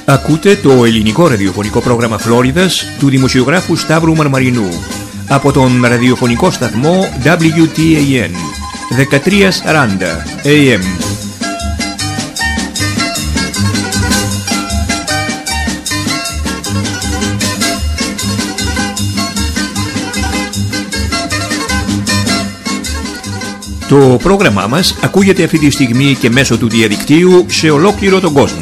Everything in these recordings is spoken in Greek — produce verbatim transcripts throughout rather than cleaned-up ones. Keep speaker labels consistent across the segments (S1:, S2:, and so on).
S1: Ακούτε το ελληνικό ραδιοφωνικό πρόγραμμα Φλόριδας του δημοσιογράφου Σταύρου Μαρμαρινού από τον ραδιοφωνικό σταθμό ντάμπλιου τι έι εν δεκατρία σαράντα έι εμ. Το πρόγραμμά μας ακούγεται αυτή τη στιγμή και μέσω του διαδικτύου σε ολόκληρο τον κόσμο.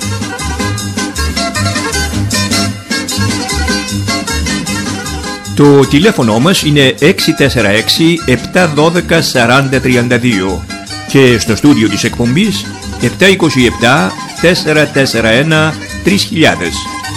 S1: Το τηλέφωνο μας είναι έξι τέσσερα έξι επτά ένα δύο τέσσερα μηδέν τρία δύο και στο στούντιο της εκπομπής επτά δύο επτά τέσσερα τέσσερα ένα τρία χιλιάδες.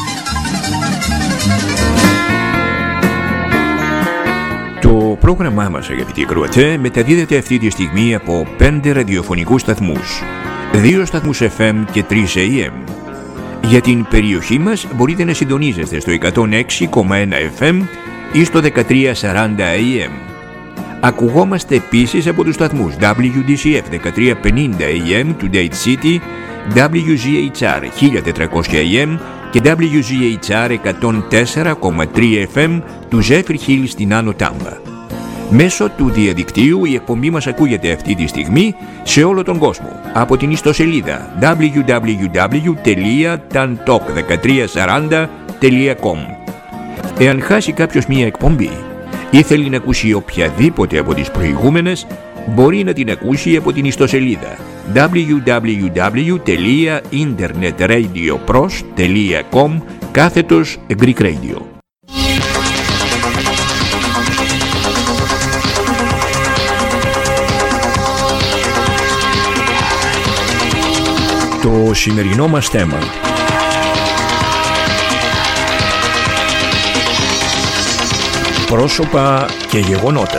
S1: Το πρόγραμμά μας, αγαπητοί ακροατές, μεταδίδεται αυτή τη στιγμή από πέντε ραδιοφωνικούς σταθμούς, δύο σταθμούς εφ εμ και τρεις έι εμ. Για την περιοχή μας μπορείτε να συντονίζεστε στο εκατόν έξι κόμμα ένα εφ εμ ή στο δεκατρία σαράντα έι εμ. Ακουγόμαστε επίσης από τους σταθμούς ντάμπλιου ντι σι εφ δεκατρία πενήντα έι εμ του Date City, ντάμπλιου ζι έιτς αρ χίλια τετρακόσια έι εμ και ντάμπλιου ζι έιτς αρ εκατόν τέσσερα κόμμα τρία εφ εμ του Zephyr Hill στην Άνω Τάμπα. Μέσω του διαδικτύου η εκπομπή μας ακούγεται αυτή τη στιγμή σε όλο τον κόσμο από την ιστοσελίδα ντάμπλιου ντάμπλιου ντάμπλιου τελεία ταντοκ δεκατρία σαράντα τελεία κομ. Εάν χάσει κάποιος μία εκπομπή ή θέλει να ακούσει οποιαδήποτε από τις προηγούμενες, μπορεί να την ακούσει από την ιστοσελίδα ντάμπλιου ντάμπλιου ντάμπλιου τελεία internetradiopros τελεία com κάθετος Greek Radio. Το σημερινό μας θέμα: πρόσωπα και γεγονότα.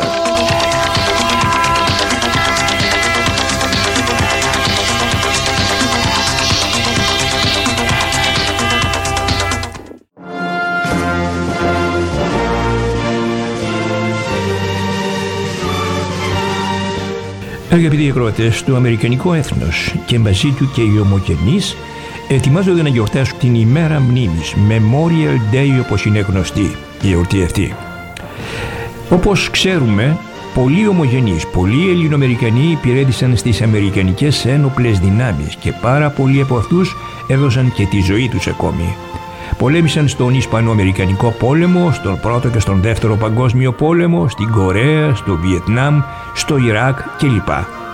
S1: Αγαπητοί ακροατές, το αμερικανικό έθνος και μαζί του και οι ομογενείς ετοιμάζονται να γιορτάσουν την ημέρα μνήμης, Memorial Day όπως είναι γνωστή η εορτή αυτή. Όπως ξέρουμε, πολλοί ομογενείς, πολλοί Ελληνοαμερικανοί υπηρέτησαν στις αμερικανικές ένοπλες δυνάμεις και πάρα πολλοί από αυτούς έδωσαν και τη ζωή τους ακόμη. Πολέμησαν στον Ισπανοαμερικανικό πόλεμο, στον Πρώτο και στον Δεύτερο Παγκόσμιο Πόλεμο, στην Κορέα, στο Βιετνάμ, στο Ιράκ κλπ.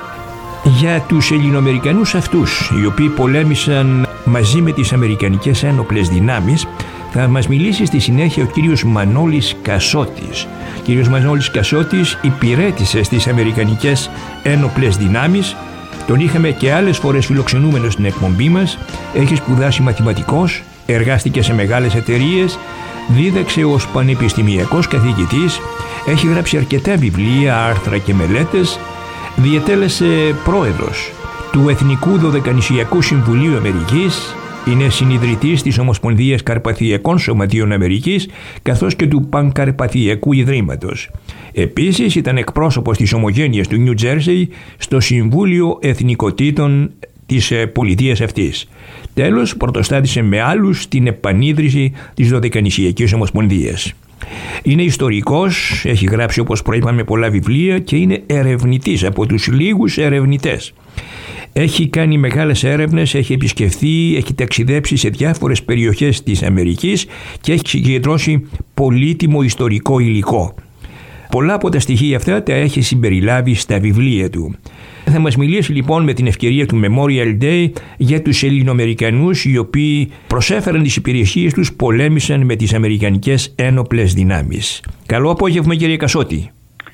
S1: Για τους Ελληνοαμερικανούς αυτούς, οι οποίοι πολέμησαν μαζί με τις αμερικανικές ένοπλες δυνάμεις, θα μας μιλήσει στη συνέχεια ο κύριος Μανώλης Κασότης. Ο κύριος Μανώλης Κασότης υπηρέτησε στις αμερικανικές ένοπλες δυνάμεις. Τον είχαμε και άλλες φορές φιλοξενούμενο στην εκπομπή μας. Έχει σπουδάσει μαθηματικός, εργάστηκε σε μεγάλες εταιρείες, δίδαξε ως πανεπιστημιακός καθηγητής, έχει γράψει αρκετά βιβλία, άρθρα και μελέτες, διετέλεσε πρόεδρος του Εθνικού Δωδεκανησιακού Συμβουλίου Αμερικής, είναι συνιδρυτής της Ομοσπονδίας Καρπαθιακών Σωματείων Αμερικής καθώς και του Πανκαρπαθιακού Ιδρύματος. Επίσης ήταν εκπρόσωπος της Ομογένειας του Νιου Τζέρσεϊ στο Συμβούλιο Εθνικοτήτων της πολιτείας αυτής. Τέλος, πρωτοστάτησε με άλλους την επανίδρυση της Δωδεκανησιακής Ομοσπονδίας. Είναι ιστορικός, έχει γράψει όπως προείπαμε πολλά βιβλία και είναι ερευνητής από τους λίγους ερευνητές. Έχει κάνει μεγάλες έρευνες, έχει επισκεφθεί, έχει ταξιδέψει σε διάφορες περιοχές της Αμερικής και έχει συγκεντρώσει πολύτιμο ιστορικό υλικό. Πολλά από τα στοιχεία αυτά τα έχει συμπεριλάβει στα βιβλία του. Θα μας μιλήσει λοιπόν με την ευκαιρία του Memorial Day για τους Ελληνοαμερικανούς οι οποίοι προσέφεραν τις υπηρεσίες τους, πολέμησαν με τις αμερικανικές ένοπλες δυνάμεις. Καλό απόγευμα κύριε Κασότη.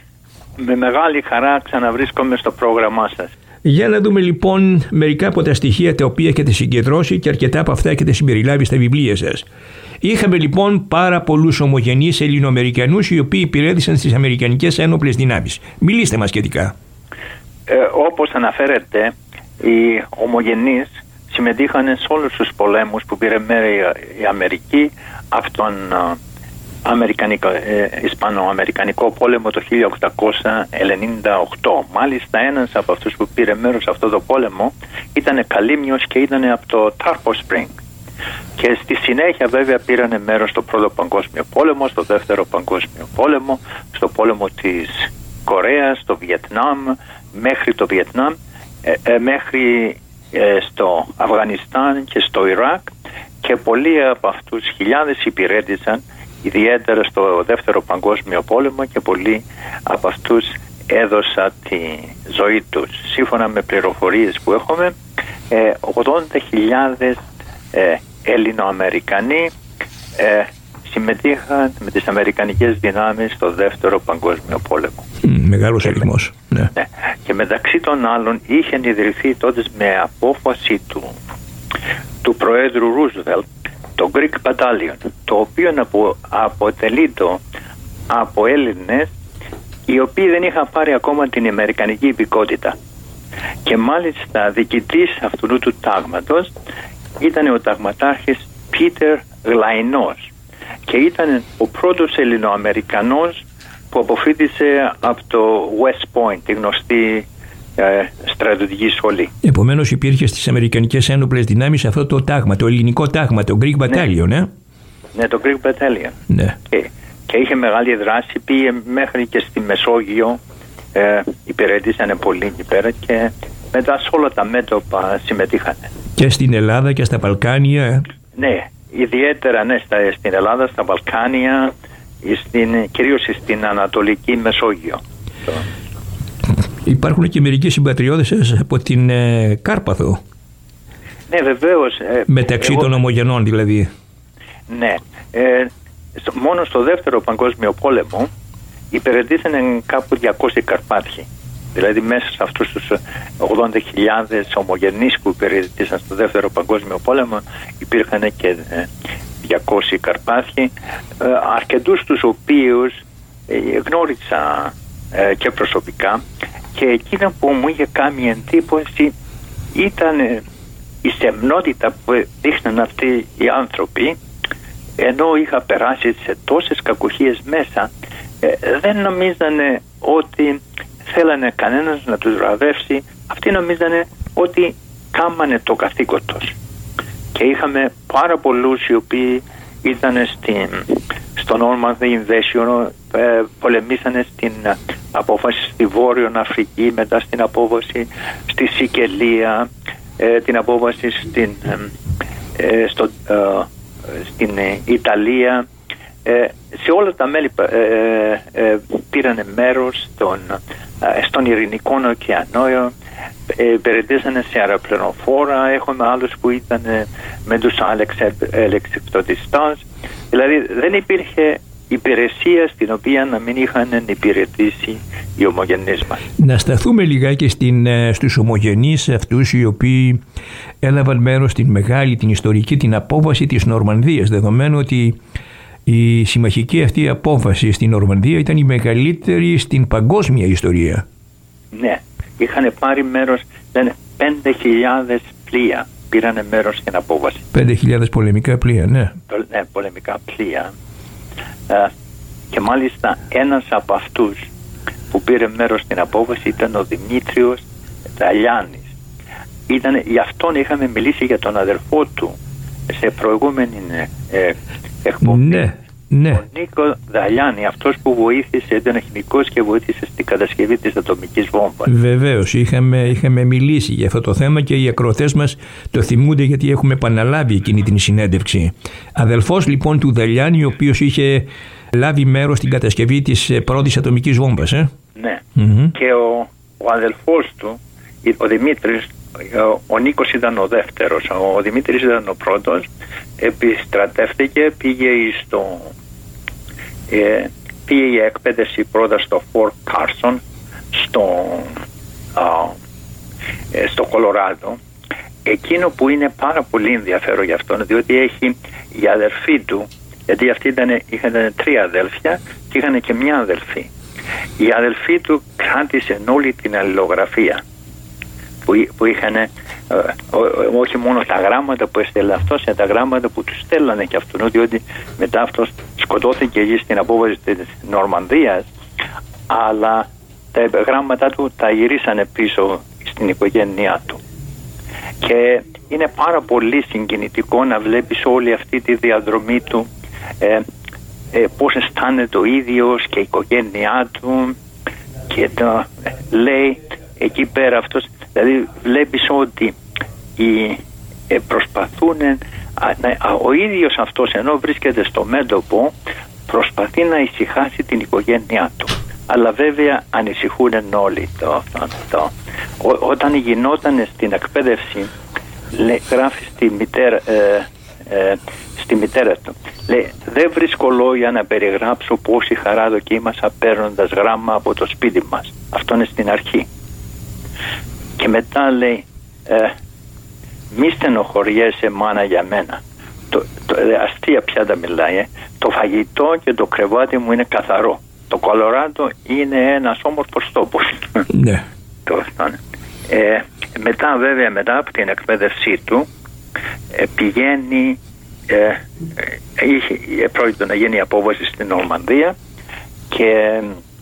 S2: Με μεγάλη χαρά ξαναβρίσκομαι στο πρόγραμμά σας.
S1: Για να δούμε λοιπόν μερικά από τα στοιχεία τα οποία έχετε συγκεντρώσει και αρκετά από αυτά έχετε συμπεριλάβει στα βιβλία σας. Είχαμε λοιπόν πάρα πολλούς ομογενείς Ελληνοαμερικανούς οι οποίοι υπηρέτησαν στις αμερικανικές ένοπλες δυνάμεις. Μιλήστε μας σχετικά.
S2: Ε, όπως αναφέρεται, οι ομογενείς συμμετείχαν σε όλους τους πολέμους που πήρε μέρη η Αμερική, αυτόν Αμερικανικό, ε, Ισπανοαμερικανικό πόλεμο το χίλια οκτακόσια ενενήντα οκτώ. Μάλιστα ένας από αυτούς που πήρε μέρος σε αυτό το πόλεμο ήταν Καλύμνιος και ήταν από το Tarpo Spring. Και στη συνέχεια βέβαια πήραν μέρος στο πρώτο παγκόσμιο πόλεμο, στο δεύτερο παγκόσμιο πόλεμο, στο πόλεμο της Κορέας, στο Βιετνάμ, μέχρι το Βιετνάμ, ε, ε, μέχρι ε, στο Αφγανιστάν και στο Ιράκ, και πολλοί από αυτούς χιλιάδες υπηρέτησαν ιδιαίτερα στο δεύτερο παγκόσμιο πόλεμο, και πολλοί από αυτούς έδωσαν τη ζωή τους. Σύμφωνα με πληροφορίες που έχουμε, ε, ογδόντα χιλιάδες ε, Έλληνο-Αμερικανοί ε, συμμετείχαν με τις Αμερικανικές δυνάμεις στο δεύτερο παγκόσμιο πόλεμο.
S1: Mm, μεγάλος αριθμός. Ναι.
S2: Ναι. Και μεταξύ των άλλων είχε ιδρυθεί τότε με απόφαση του, του Προέδρου Ρούσβελτ το Greek Battalion, το οποίο απο, αποτελείται από Έλληνες οι οποίοι δεν είχαν πάρει ακόμα την Αμερικανική υπηκότητα. Και μάλιστα διοικητής αυτού του τάγματος ήταν ο ταγματάρχης Πίτερ Γλαϊνός, και ήταν ο πρώτος Ελληνοαμερικανός που αποφοίτησε από το West Point, τη γνωστή ε, στρατιωτική σχολή.
S1: Επομένως υπήρχε στις Αμερικανικές Ένοπλες Δυνάμεις αυτό το τάγμα, το ελληνικό τάγμα, το Greek Battalion, ναι. ε?
S2: Ναι, το Greek Battalion.
S1: Ναι.
S2: Και, και είχε μεγάλη δράση, πήγε μέχρι και στη Μεσόγειο, ε, υπηρετήσανε πολύ εκεί πέρα, και μετά σε όλα τα μέτωπα συμμετείχαν.
S1: Και στην Ελλάδα και στα Βαλκάνια.
S2: Ναι, ιδιαίτερα ναι, στα, στην Ελλάδα, στα Βαλκάνια, στην, κυρίως στην Ανατολική Μεσόγειο.
S1: Υπάρχουν και μερικοί συμπατριώτες σας από την ε, Κάρπαθο.
S2: Ναι, βεβαίως. Ε,
S1: Μεταξύ εγώ, των ομογενών δηλαδή.
S2: Ναι. Ε, στο, μόνο στο δεύτερο παγκόσμιο πόλεμο υπηρετήσαν κάπου διακόσιοι Καρπάτιοι. Δηλαδή μέσα σε αυτούς τους ογδόντα χιλιάδες ομογενείς που υπηρετήσαν στο δεύτερο παγκόσμιο πόλεμο υπήρχαν και ε, διακόσιοι Καρπάτιοι, ε, αρκετούς τους οποίους ε, γνώρισα ε, και προσωπικά, και εκείνο που μου είχε κάνει εντύπωση ήταν ε, η σεμνότητα που δείχναν αυτοί οι άνθρωποι, ενώ είχα περάσει σε τόσες κακουχίες μέσα, ε, δεν νομίζανε ότι θέλανε κανένας να τους βραβεύσει. Αυτοί νομίζανε ότι κάμανε το καθήκον τους. Και είχαμε πάρα πολλούς οι οποίοι ήταν στην, στο Normandy Invasion, ε, πολεμήσανε στην απόφαση στη Βόρειο Αφρική, μετά στην απόφαση στη Σικελία, ε, την απόφαση στην, ε, στο, ε, στην Ιταλία. Ε, σε όλα τα μέλη ε, ε, πήρανε μέρος στον, ε, στον Ειρηνικό ωκεανό, ε, υπηρετήσανε σε αεροπλανοφόρα. Έχουμε άλλους που ήταν ε, με τους αλεξιπτωτιστάς. Δηλαδή δεν υπήρχε υπηρεσία στην οποία να μην είχαν υπηρετήσει οι ομογενείς μας.
S1: Να σταθούμε λιγάκι στην, στους ομογενείς αυτούς οι οποίοι έλαβαν μέρος στην μεγάλη, την ιστορική, την απόβαση της Νορμανδίας, δεδομένου ότι η συμμαχική αυτή απόβαση στην Νορμανδία ήταν η μεγαλύτερη στην παγκόσμια ιστορία.
S2: Ναι, είχαν πάρει μέρος, ήταν πέντε χιλιάδες πλοία πήραν μέρος στην απόβαση.
S1: πέντε χιλιάδες πολεμικά πλοία, ναι.
S2: Ναι, πολεμικά πλοία. Ε, και μάλιστα ένας από αυτούς που πήρε μέρος στην απόβαση ήταν ο Δημήτριος Δαλιάνης. Ήταν, γι' αυτόν είχαμε μιλήσει για τον αδερφό του σε προηγούμενη ε, εκπομπή.
S1: Ναι, ναι.
S2: Ο Νίκο Δαλιάνη, αυτός που βοήθησε, ήταν χημικός και βοήθησε στην κατασκευή της ατομικής βόμβας.
S1: Βεβαίως, είχαμε, είχαμε μιλήσει για αυτό το θέμα και οι ακροατές μας το θυμούνται, γιατί έχουμε επαναλάβει εκείνη την συνέντευξη. Αδελφός λοιπόν του Δαλιάνη, ο οποίος είχε λάβει μέρος στην κατασκευή της πρώτης ατομικής βόμβας. Ε?
S2: Ναι.
S1: Mm-hmm.
S2: Και ο, ο αδελφός του, ο Δημήτρης, ο Νίκος ήταν ο δεύτερος, ο Δημήτρης ήταν ο πρώτος, επιστρατεύτηκε, πήγε στο ε, πήγε η εκπαίδευση πρώτα στο Fort Carson στο, α, ε, στο Κολοράδο. Εκείνο που είναι πάρα πολύ ενδιαφέρον για αυτόν, διότι έχει η αδερφή του, γιατί αυτοί ήταν, είχαν τρία αδέλφια και είχαν και μια αδελφή. Η αδελφή του κράτησε όλη την αλληλογραφία που, που είχαν, ε, ό, όχι μόνο τα γράμματα που έστελνε αυτός, αλλά τα γράμματα που του στέλνανε και αυτόν, διότι μετά αυτός σκοτώθηκε εκεί στην απόβαση της Νορμανδίας, αλλά τα γράμματα του τα γυρίσανε πίσω στην οικογένειά του. Και είναι πάρα πολύ συγκινητικό να βλέπεις όλη αυτή τη διαδρομή του, ε, ε, πώς αισθάνεται ο ίδιος και η οικογένειά του, και το λέει εκεί πέρα αυτός, δηλαδή βλέπεις ότι οι, ε, προσπαθούν, α, α, ο ίδιος αυτός ενώ βρίσκεται στο μέτωπο προσπαθεί να ησυχάσει την οικογένειά του, αλλά βέβαια ανησυχούν όλοι. Το, το, το. Ό, όταν γινόταν στην εκπαίδευση, λέει, γράφει στη μητέρα, ε, ε, στη μητέρα του, λέει, δεν βρίσκω λόγια να περιγράψω πόση χαρά δοκίμασα παίρνοντας γράμμα από το σπίτι μας. Αυτό είναι στην αρχή. Και μετά λέει, ε, μη στενοχωριέσαι μάνα για μένα. Το, το, αστεία πια τα μιλάει, ε. Το φαγητό και το κρεβάτι μου είναι καθαρό. Το Κολοράντο είναι ένας όμορφος τόπος.
S1: Ναι.
S2: ε, μετά βέβαια, μετά από την εκπαίδευσή του, ε, πηγαίνει, ε, είχε, ε, πρόκειται να γίνει απόβαση στην Νορμανδία και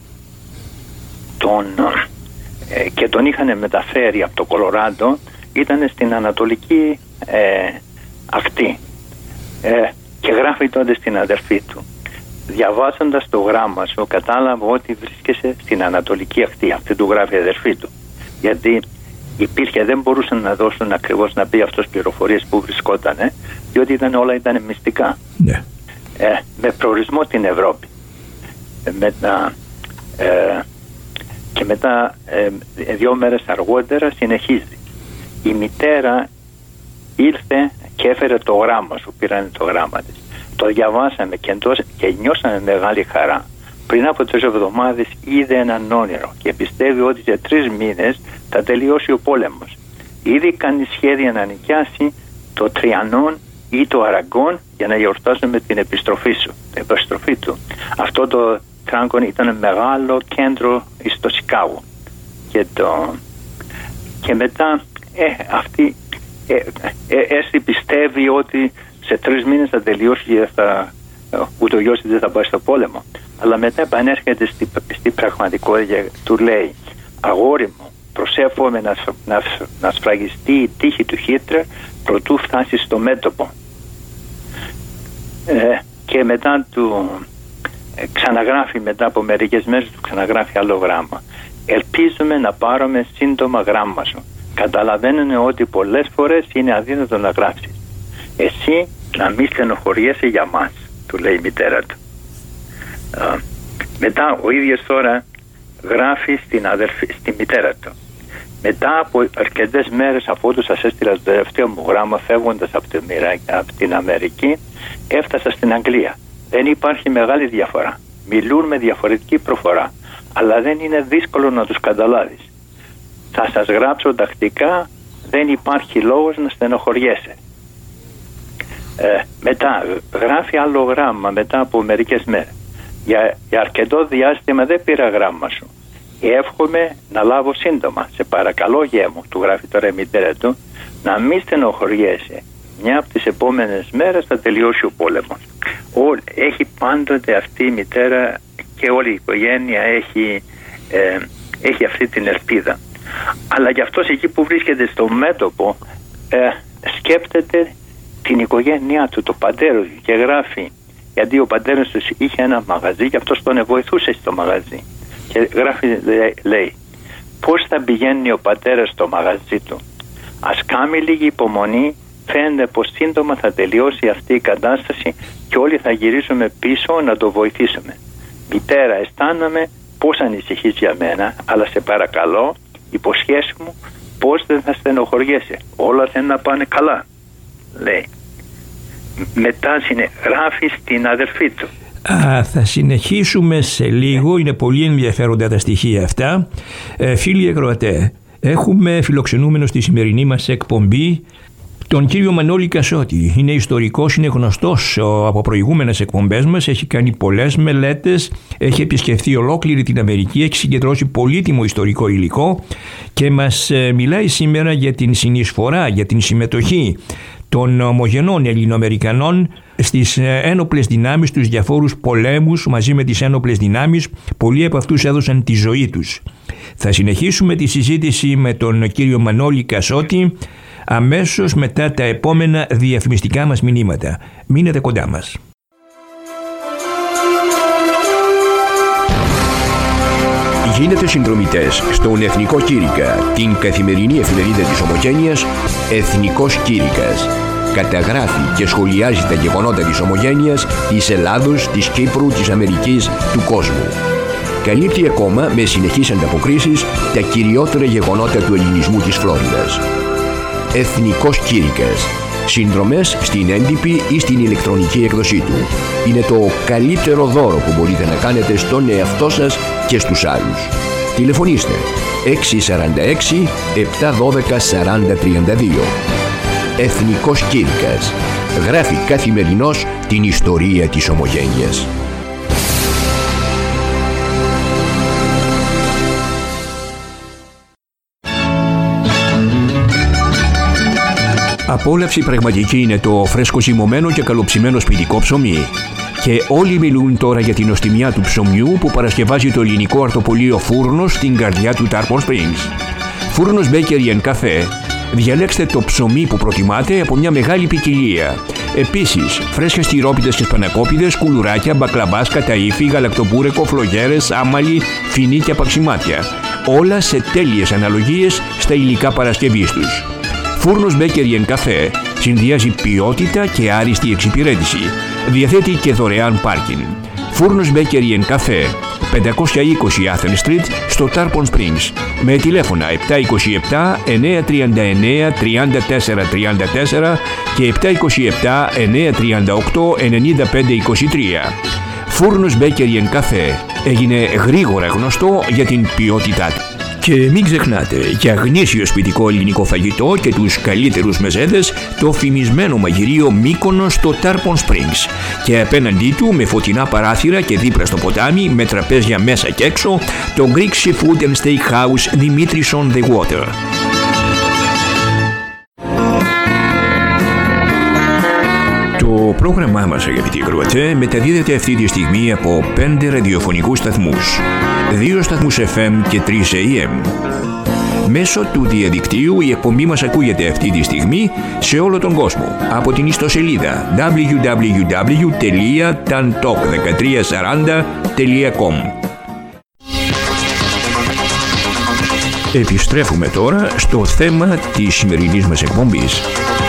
S2: τον, ε, και τον είχαν μεταφέρει από το Κολοράντο, ήταν στην ανατολική ε, ακτή. Ε, και γράφει τότε στην αδερφή του, διαβάζοντας το γράμμα σου κατάλαβα ότι βρίσκεσαι στην ανατολική ακτή. Αυτή του γράφει η αδερφή του, γιατί υπήρχε, δεν μπορούσαν να δώσουν ακριβώς να πει αυτός πληροφορίες που βρισκόταν, ε, διότι ήταν, όλα ήταν μυστικά.
S1: Ναι.
S2: ε, με προορισμό την Ευρώπη. ε, μετά, ε, και μετά ε, δύο μέρες αργότερα συνεχίζει, η μητέρα ήρθε και έφερε το γράμμα σου, πήραν το γράμμα της. Το διαβάσαμε και, εντός, και νιώσαμε μεγάλη χαρά. Πριν από τρεις εβδομάδες είδε έναν όνειρο και πιστεύει ότι σε τρεις μήνες θα τελειώσει ο πόλεμος. Ήδη κάνει σχέδια να νοικιάσει το Τριανόν ή το Αραγκόν για να γιορτάσουμε την επιστροφή σου, την επιστροφή του. Αυτό το Τράγκον ήταν μεγάλο κέντρο στο Σικάγο. Και, το, και μετά ε, αυτή ε, ε, έτσι πιστεύει ότι σε τρεις μήνες θα τελειώσει και θα, ούτω ή δεν θα πάει στο πόλεμο. Αλλά μετά επανέρχεται στη, στη πραγματικότητα, του λέει, αγόρι μου, προσεύχομαι να, να, να σφραγιστεί η τύχη του Χίτλερ προτού φτάσει στο μέτωπο. Ε, και μετά του ε, ξαναγράφει, μετά από μερικές μέρες του ξαναγράφει άλλο γράμμα. Ελπίζουμε να πάρουμε σύντομα γράμμα σου. Καταλαβαίνουν ότι πολλές φορές είναι αδύνατο να γράψεις. Εσύ να μην στενοχωριέσαι για μας, του λέει η μητέρα του. Α, μετά ο ίδιος τώρα γράφει στην, αδερφή, στην μητέρα του. Μετά από αρκετές μέρες αφού του σας έστειλα το τελευταίο μου γράμμα φεύγοντας από την, από την Αμερική, έφτασα στην Αγγλία. Δεν υπάρχει μεγάλη διαφορά. Μιλούν με διαφορετική προφορά, αλλά δεν είναι δύσκολο να τους καταλάβεις. Θα σας γράψω τακτικά, δεν υπάρχει λόγος να στενοχωριέσαι. Ε, μετά γράφει άλλο γράμμα μετά από μερικές μέρες. Για, για αρκετό διάστημα δεν πήρα γράμμα σου. Εύχομαι να λάβω σύντομα. Σε παρακαλώ γέ μου, του γράφει τώρα η μητέρα του, να μην στενοχωριέσαι. Μια από τις επόμενες μέρες θα τελειώσει ο πόλεμος. Ό, έχει πάντοτε αυτή η μητέρα και όλη η οικογένεια έχει, ε, έχει αυτή την ελπίδα. Αλλά γι' αυτός εκεί που βρίσκεται στο μέτωπο ε, σκέπτεται την οικογένειά του, το πατέρα του, και γράφει, γιατί ο πατέρας του είχε ένα μαγαζί και αυτός τον βοηθούσε στο μαγαζί, και γράφει, λέει, λέει πώς θα πηγαίνει ο πατέρας στο μαγαζί του, ας κάνει λίγη υπομονή, φαίνεται πως σύντομα θα τελειώσει αυτή η κατάσταση και όλοι θα γυρίσουμε πίσω να το βοηθήσουμε. Μητέρα, αισθάνομαι πως ανησυχείς για μένα, αλλά σε παρακαλώ υποσχέσου μου πως δεν θα στενοχωριέσαι, όλα θα να πάνε καλά, λέει. Μετά γράφει στην αδερφή του.
S1: Α, θα συνεχίσουμε σε λίγο, είναι πολύ ενδιαφέροντα τα στοιχεία αυτά. Ε, φίλοι ακροατέ, έχουμε φιλοξενούμενο στη σημερινή μας εκπομπή τον κύριο Μανώλη Κασότη. Είναι ιστορικός, είναι γνωστός από προηγούμενες εκπομπές μας, έχει κάνει πολλές μελέτες, έχει επισκεφθεί ολόκληρη την Αμερική, έχει συγκεντρώσει πολύτιμο ιστορικό υλικό και μας μιλάει σήμερα για την συνεισφορά, για την συμμετοχή των ομογενών Ελληνοαμερικανών στις ένοπλες δυνάμεις, τους διαφόρους πολέμους μαζί με τις ένοπλες δυνάμεις. Πολλοί από αυτούς έδωσαν τη ζωή τους. Θα συνεχίσουμε τη συζήτηση με τον κύριο Μανώλη Κασότη αμέσως μετά τα επόμενα διαφημιστικά μας μηνύματα. Μείνετε κοντά μας. Γίνετε συνδρομητές στον Εθνικό Κήρυκα, την καθημερινή εφημερίδα της Ομογένειας Εθνικός Κήρυκας. Καταγράφει και σχολιάζει τα γεγονότα της Ομογένειας, της Ελλάδος, της Κύπρου, της Αμερικής, του κόσμου. Καλύπτει ακόμα με συνεχείς ανταποκρίσεις τα κυριότερα γεγονότα του ελληνισμού της Φλόριδας. Εθνικός Κήρυκας. Συνδρομές στην έντυπη ή στην ηλεκτρονική έκδοσή του. Είναι το καλύτερο δώρο που μπορείτε να κάνετε στον εαυτό σας και στους άλλους. Τηλεφωνήστε έξι τέσσερα έξι επτά ένα δύο τέσσερα μηδέν τρία δύο. Εθνικός Κήρυκας. Γράφει καθημερινώς την ιστορία της Ομογένειας. Απόλαυση πραγματική είναι το φρέσκο ζυμωμένο και καλοψημένο σπιτικό ψωμί. Και όλοι μιλούν τώρα για την νοστιμιά του ψωμιού που παρασκευάζει το ελληνικό αρτοπολείο Φούρνος στην καρδιά του Tarpon Springs. Φούρνος Bakery and Cafe. Διαλέξτε το ψωμί που προτιμάτε από μια μεγάλη ποικιλία. Επίσης, φρέσκες τυρόπιτες και σπανακόπιδες, κουλουράκια, μπακλαβάς, καταΐφι, γαλακτοπούρεκο, φλογέρες, άμαλι, φινί και απαξιμάτια. Όλα σε τέλειες αναλογίες στα υλικά παρασκευής τους. Φούρνος Bakery and Cafe συνδυάζει ποιότητα και άριστη εξυπηρέτηση. Διαθέτει και δωρεάν πάρκινγκ. Φούρνος Bakery and Cafe, πεντακόσια είκοσι Athens Street στο Tarpon Springs, με τηλέφωνα επτά δύο επτά εννιά τρία εννιά τρία τέσσερα τρία τέσσερα και επτά δύο επτά εννιά τρία οκτώ εννιά πέντε δύο τρία. Φούρνος Bakery and Cafe έγινε γρήγορα γνωστό για την ποιότητά του. Και μην ξεχνάτε, για γνήσιο σπιτικό ελληνικό φαγητό και τους καλύτερους μεζέδες, το φημισμένο μαγειρίο Μύκονος στο Tarpon Springs. Και απέναντί του, με φωτεινά παράθυρα και δίπλα στο ποτάμι, με τραπέζια μέσα και έξω, το Greek Seafood and Steakhouse Dimitris on the Water. Το πρόγραμμά μας, αγαπητοί ακροατέ, μεταδίδεται αυτή τη στιγμή από πέντε ραδιοφωνικούς σταθμούς, δύο σταθμούς εφ εμ και τρεις έι εμ. Μέσω του διαδικτύου η εκπομπή μας ακούγεται αυτή τη στιγμή σε όλο τον κόσμο από την ιστοσελίδα ντάμπλιου ντάμπλιου ντάμπλιου τελεία ταντοκ δεκατρία σαράντα τελεία κομ. Επιστρέφουμε τώρα στο θέμα της σημερινής μας εκπομπής.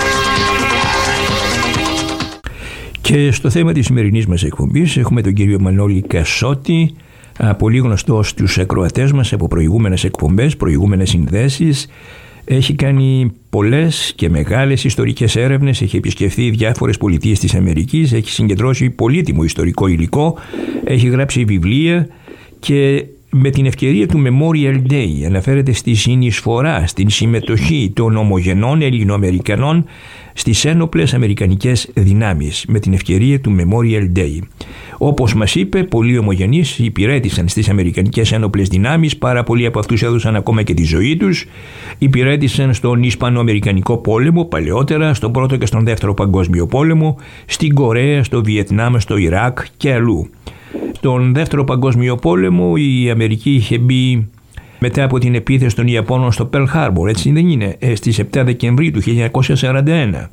S1: Και στο θέμα της σημερινής μας εκπομπής έχουμε τον κύριο Μανώλη Κασότη, πολύ γνωστό στους ακροατές μας από προηγούμενες εκπομπές, προηγούμενες συνδέσεις. Έχει κάνει πολλές και μεγάλες ιστορικές έρευνες, έχει επισκεφθεί διάφορες πολιτείες της Αμερικής, έχει συγκεντρώσει πολύτιμο ιστορικό υλικό, έχει γράψει βιβλία και με την ευκαιρία του Memorial Day αναφέρεται στη συνεισφορά, στην συμμετοχή των ομογενών Ελληνοαμερικανών στις ένοπλες αμερικανικές δυνάμεις με την ευκαιρία του Memorial Day. Όπως μας είπε, πολλοί ομογενείς υπηρέτησαν στις αμερικανικές ένοπλες δυνάμεις, πάρα πολλοί από αυτούς έδωσαν ακόμα και τη ζωή τους, υπηρέτησαν στον Ισπανοαμερικανικό πόλεμο παλαιότερα, στον Πρώτο και στον Δεύτερο Παγκόσμιο Πόλεμο, στην Κορέα, στο Βιετνάμ, στο Ιράκ και αλλού. Στον Δεύτερο Παγκόσμιο Πόλεμο η Αμερική είχε μπει μετά από την επίθεση των Ιαπώνων στο Pearl Harbor, έτσι δεν είναι, στις επτά Δεκεμβρίου του χίλια εννιακόσια σαράντα ένα.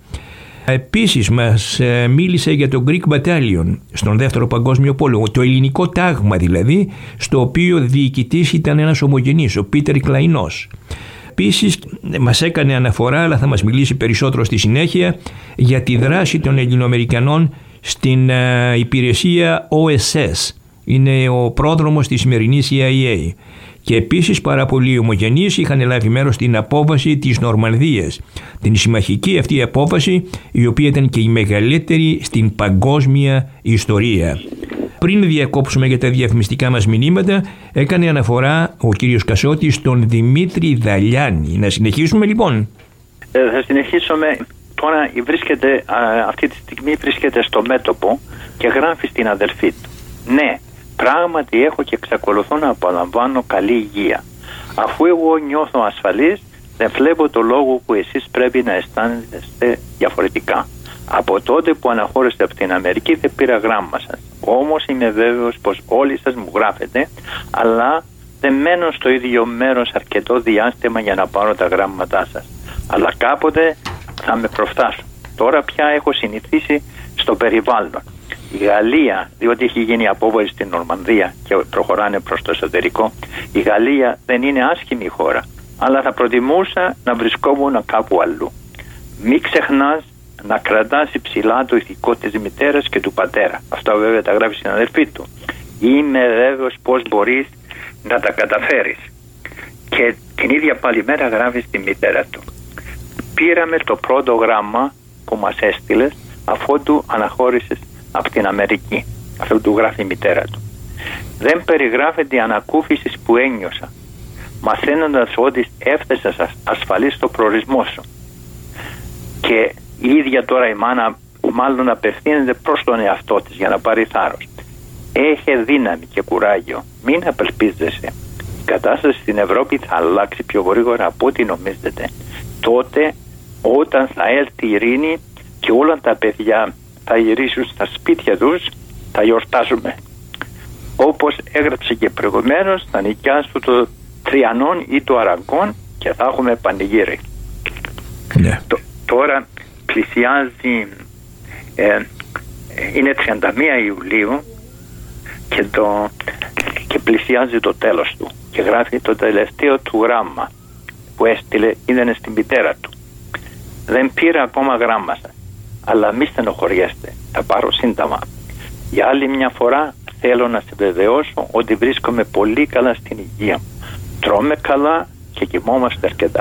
S1: Επίσης μας μίλησε για το Greek Battalion στον Δεύτερο Παγκόσμιο Πόλεμο, το ελληνικό τάγμα δηλαδή, στο οποίο διοικητής ήταν ένας ομογενής, ο Πίτερ Κλαϊνός. Επίσης μας έκανε αναφορά, αλλά θα μας μιλήσει περισσότερο στη συνέχεια, για τη δράση των Ελληνοαμερικανών στην uh, υπηρεσία ο ες ες. Είναι ο πρόδρομος της σημερινής σι άι έι. Και επίσης πάρα πολλοί ομογενείς είχαν λάβει μέρος στην απόβαση της Νορμανδίας. Την συμμαχική αυτή απόβαση, η οποία ήταν και η μεγαλύτερη στην παγκόσμια ιστορία. Πριν διακόψουμε για τα διαφημιστικά μας μηνύματα, έκανε αναφορά ο κύριος Κασώτης στον Δημήτρη Δαλιάνη. Να συνεχίσουμε λοιπόν.
S2: Ε, θα συνεχίσουμε. Τώρα βρίσκεται, α, αυτή τη στιγμή βρίσκεται στο μέτωπο και γράφει στην αδερφή του. Ναι, πράγματι έχω και εξακολουθώ να απολαμβάνω καλή υγεία. Αφού εγώ νιώθω ασφαλής, δεν βλέπω το λόγο που εσείς πρέπει να αισθάνεστε διαφορετικά. Από τότε που αναχώρεστε από την Αμερική δεν πήρα γράμμα σας. Όμως είμαι βέβαιος πως όλοι σας μου γράφετε, αλλά δεν μένω στο ίδιο μέρος αρκετό διάστημα για να πάρω τα γράμματά σας. Αλλά κάποτε θα με προφτάσουν. Τώρα πια έχω συνηθίσει στο περιβάλλον. Η Γαλλία, διότι έχει γίνει απόβαση στην Νορμανδία και προχωράνε προς το εσωτερικό, η Γαλλία δεν είναι άσχημη χώρα, αλλά θα προτιμούσα να βρισκόμουν κάπου αλλού. Μην ξεχνάς να κρατάς υψηλά το ηθικό της μητέρας και του πατέρα. Αυτό βέβαια τα γράφει στην αδερφή του. Είμαι βέβαιος πως μπορείς να τα καταφέρεις. Και την ίδια πάλι μέρα γράφει στη μητέρα του. Πήραμε το πρώτο γράμμα που μας έστειλες αφού του αναχώρησες από την Αμερική. Αυτό του γράφει η μητέρα του. Δεν περιγράφεται η ανακούφιση που ένιωσα, μαθαίνοντας ότι έφτασες ασφαλής στο προορισμό σου. Και η ίδια τώρα η μάνα μάλλον απευθύνεται προς τον εαυτό της για να πάρει θάρρος. Έχε δύναμη και κουράγιο. Μην απελπίζεσαι. Η κατάσταση στην Ευρώπη θα αλλάξει πιο γρήγορα από ό,τι νομίζετε. Τότε όταν θα έλθει η ειρήνη και όλα τα παιδιά θα γυρίσουν στα σπίτια τους, θα γιορτάζουμε. Όπως έγραψε και προηγουμένως, θα νοικιάσουν το Τριανόν ή το Αραγκόν και θα έχουμε πανηγύρι.
S1: Ναι.
S2: Το, τώρα πλησιάζει, ε, είναι τριάντα μία Ιουλίου και, το, και πλησιάζει το τέλος του και γράφει το τελευταίο του γράμμα που έστειλε, είδανε στην μητέρα του. Δεν πήρα ακόμα γράμμα σας, αλλά μη στενοχωριέστε, θα πάρω σύντομα. Για άλλη μια φορά θέλω να σε βεβαιώσω ότι βρίσκομαι πολύ καλά στην υγεία μου. Τρώμε καλά και κοιμόμαστε αρκετά.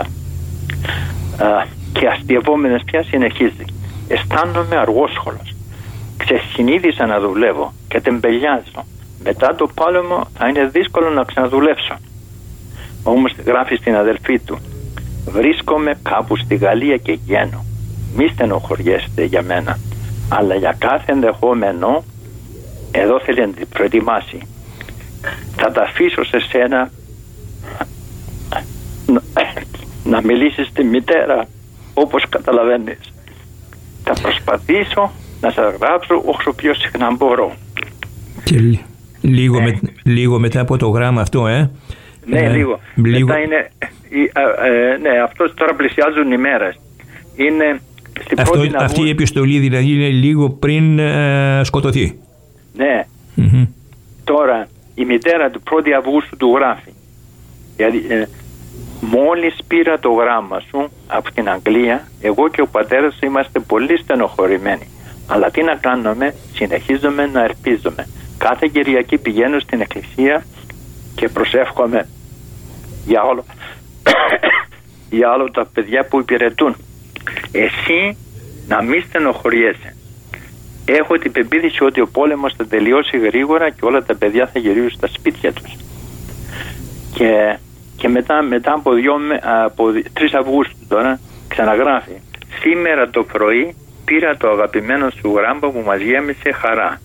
S2: Α, και αστειευόμενες πια συνεχίζει. Αισθάνομαι αργόσχολος. Ξεσυνείδησα να δουλεύω και τεμπελιάζω. Μετά το πόλεμο θα είναι δύσκολο να ξαναδουλεύσω. Όμως γράφει στην αδελφή του. Βρίσκομαι κάπου στη Γαλλία και γένω. Μη στενοχωριέστε για μένα, αλλά για κάθε ενδεχόμενο εδώ θέλει να την προετοιμάσει. Θα τα αφήσω σε σένα να, να μιλήσεις στη μητέρα όπως καταλαβαίνεις. Θα προσπαθήσω να σας γράψω όσο πιο συχνά μπορώ.
S1: Και λίγο, ναι. με, λίγο μετά από το γράμμα αυτό, ε?
S2: Ναι, ε, λίγο. λίγο. Μετά είναι, ε, ε, ναι, αυτό τώρα πλησιάζουν οι μέρες. Είναι στην
S1: αυτό,
S2: πρώτη
S1: αυτή η επιστολή δηλαδή είναι λίγο πριν ε, σκοτωθεί.
S2: Ναι.
S1: Mm-hmm.
S2: Τώρα η μητέρα του πρώτη Αυγούστου του γράφει. Δηλαδή, ε, μόλις πήρα το γράμμα σου από την Αγγλία, εγώ και ο πατέρας σου είμαστε πολύ στενοχωρημένοι. Αλλά τι να κάνουμε, συνεχίζουμε να ελπίζουμε. Κάθε Κυριακή πηγαίνω στην εκκλησία και προσεύχομαι για όλο, για όλα τα παιδιά που υπηρετούν. Εσύ να μην στενοχωριέσαι. Έχω την πεποίθηση ότι ο πόλεμος θα τελειώσει γρήγορα και όλα τα παιδιά θα γυρίσουν στα σπίτια τους. Και, και μετά, μετά από, δύο, από τρεις Αυγούστου τώρα ξαναγράφει. Σήμερα το πρωί πήρα το αγαπημένο σου γράμμα που μας γέμισε χαρά.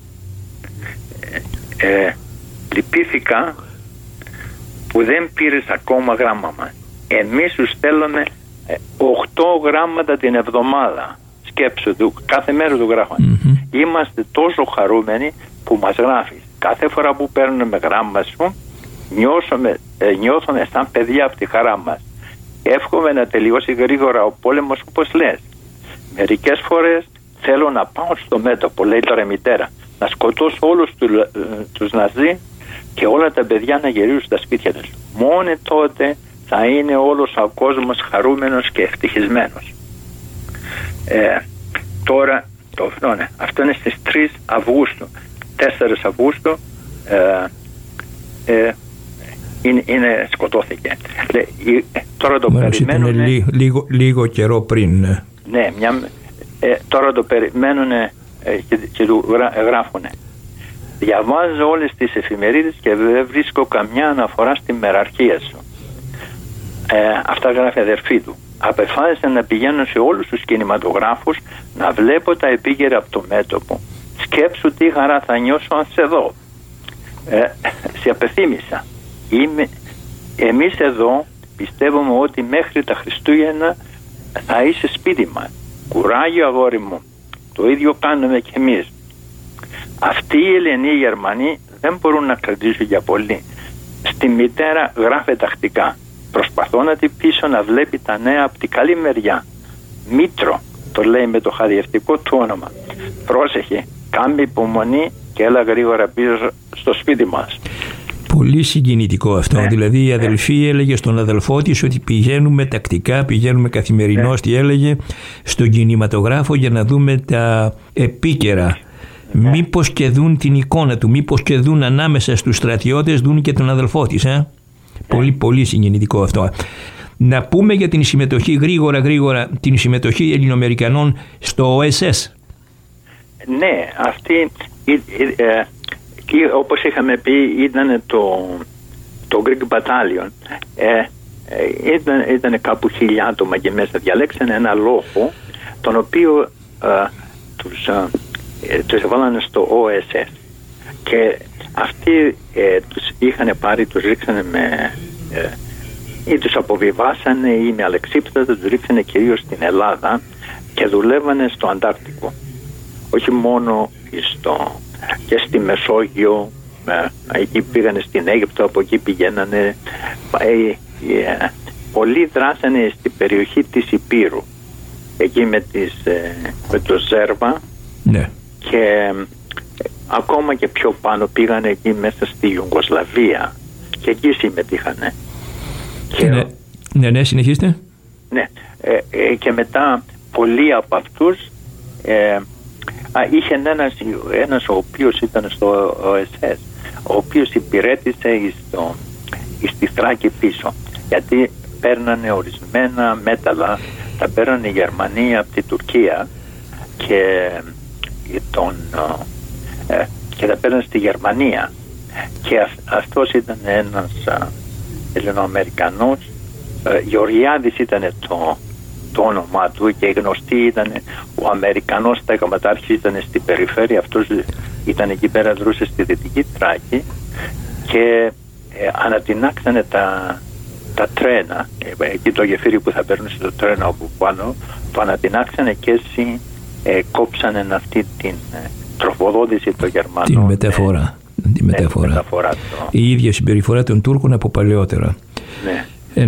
S2: Ε, ε, λυπήθηκα που δεν πήρες ακόμα γράμμα μας. Εμείς σου στέλνουμε οκτώ γράμματα την εβδομάδα. Σκέψου του, κάθε μέρα του γράφουμε. Mm-hmm. Είμαστε τόσο χαρούμενοι που μας γράφεις. Κάθε φορά που παίρνουμε γράμμα σου νιώσουμε, ε, νιώθουμε σαν παιδιά από τη χαρά μας. Εύχομαι να τελειώσει γρήγορα ο πόλεμος όπως λες. Μερικές φορές θέλω να πάω στο μέτωπο, λέει τώρα η μητέρα, να σκοτώσω όλους του, ε, τους Ναζί και όλα τα παιδιά να γυρίσουν στα σπίτια τους. Μόνο τότε θα είναι όλος ο κόσμος χαρούμενος και ευτυχισμένος. Ε, τώρα, το, ναι, αυτό είναι στις τρεις Αυγούστου. τέσσερις Αυγούστου ε, ε, είναι, είναι, σκοτώθηκε. Λε, ε, τώρα το περιμένουν.
S1: Λί, λίγο, λίγο καιρό πριν. Ναι,
S2: ναι μια, ε, τώρα το περιμένουν ε, και, και του γράφουν. Διαβάζω όλες τις εφημερίδες και δεν βρίσκω καμιά αναφορά στη μεραρχία σου. Ε, αυτά γράφει η αδερφή του. Απεφάσισα να πηγαίνω σε όλους τους κινηματογράφους να βλέπω τα επίκαιρα από το μέτωπο. Σκέψου τι χαρά θα νιώσω αν σε δω. Ε, σε απεθύμησα. Είμαι, εμείς εδώ πιστεύουμε ότι μέχρι τα Χριστούγεννα θα είσαι σπίτι μας. Κουράγιο αγόρι μου. Το ίδιο κάνουμε κι εμείς. Αυτοί οι Ελληνοί Γερμανοί δεν μπορούν να κρατήσουν για πολύ. Στη μητέρα γράφε τακτικά. προσπαθώ να την πείσω να βλέπει τα νέα από την καλή μεριά. Μήτρο, το λέει με το χαδιευτικό του όνομα. Πρόσεχε, κάμε υπομονή και έλα γρήγορα πίσω στο σπίτι μας.
S1: Πολύ συγκινητικό αυτό. Ναι, δηλαδή η αδελφή ναι. έλεγε στον αδελφό της ότι πηγαίνουμε τακτικά, πηγαίνουμε καθημερινώς, ναι. τι έλεγε, στον κινηματογράφο για να δούμε τα επίκαιρα. Ναι. Μήπως και δουν την εικόνα του, μήπως και δουν ανάμεσα στους στρατιώτες, δουν και τον αδελφό της. Ε? Ναι. Πολύ, πολύ συγκινητικό αυτό. Να πούμε για την συμμετοχή γρήγορα γρήγορα, την συμμετοχή Ελληνοαμερικανών στο ο ες ες.
S2: Ναι, αυτή ε, ε, ε, όπως είχαμε πει ήταν το, το Greek Battalion. Ε, ε, ήταν, ήταν κάπου χίλια άτομα και μέσα διαλέξανε ένα λόγο τον οποίο ε, τους, ε, τους έβαλαν στο ο ες ες και αυτοί ε, τους είχαν πάρει, τους ρίξανε με ε, ή τους αποβιβάσανε ή με αλεξίπτωτα, τους ρίξανε κυρίως στην Ελλάδα και δουλεύανε στο Αντάρτικο. Όχι μόνο στο, και στη Μεσόγειο, ε, εκεί πήγανε στην Αίγυπτο, από εκεί πηγαίνανε. Ε, ε, πολλοί δράσανε στην περιοχή της Υπήρου, εκεί με, τις, ε, με το Ζέρβα, ναι. και ε, ακόμα και πιο πάνω πήγανε εκεί μέσα στη Ιουγκοσλαβία και εκεί συμμετείχανε. Και,
S1: ναι, ναι, ναι, συνεχίστε.
S2: Ναι, ε, ε, και μετά πολλοί από αυτούς ε, α, είχε ένας, ένας ο οποίος ήταν στο ο ες ες, ο οποίος υπηρέτησε στο, στη Θράκη πίσω, γιατί παίρνανε ορισμένα μέταλλα, τα παίρνανε οι Γερμανοί από την Τουρκία και, τον, ε, και τα παίρνανε στη Γερμανία, και αυ, αυτός ήταν ένας Ελληνοαμερικανός, ε, Γεωργιάδης ήταν το, το όνομά του, και γνωστή ήταν ο Αμερικανός στρατηγματάρχης, ήταν στην περιφέρεια, αυτός ήταν εκεί πέρα, δρούσε στη Δυτική Θράκη και ε, ανατινάξανε τα, τα τρένα, ε, εκεί το γεφύρι που θα παίρνουν στο τρένο από πάνω, το ανατινάξανε και έτσι ε, κόψανε αυτή την ε, τροφοδότηση των Γερμανών.
S1: Την μεταφορά. Ε, Τη μεταφορά.
S2: Ναι, μεταφορά το...
S1: Η ίδια συμπεριφορά των Τούρκων από παλαιότερα.
S2: Ναι.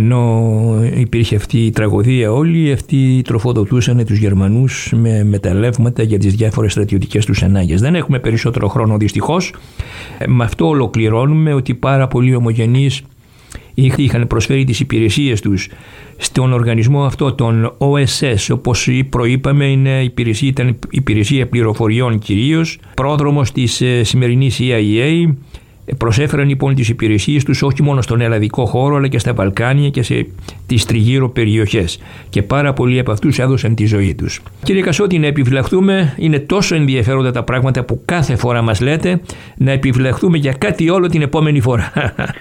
S1: Ενώ υπήρχε αυτή η τραγωδία, όλοι αυτοί τροφοδοτούσαν τους Γερμανούς με μεταλλεύματα για τις διάφορες στρατιωτικές τους ανάγκες. Δεν έχουμε περισσότερο χρόνο δυστυχώς. Με αυτό ολοκληρώνουμε ότι πάρα πολλοί ομογενείς είχαν προσφέρει τις υπηρεσίες τους στον οργανισμό αυτό, τον ο ες ες, όπως προείπαμε είναι υπηρεσία, ήταν υπηρεσία πληροφοριών κυρίως, πρόδρομος της σημερινής σι άι έι. Προσέφεραν λοιπόν τις υπηρεσίες τους όχι μόνο στον ελλαδικό χώρο, αλλά και στα Βαλκάνια και σε τις τριγύρω περιοχές, και πάρα πολλοί από αυτούς έδωσαν τη ζωή τους. Κύριε Κασότη, να επιφυλαχθούμε, είναι τόσο ενδιαφέροντα τα πράγματα που κάθε φορά μας λέτε, να επιφυλαχθούμε για κάτι όλο την επόμενη φορά.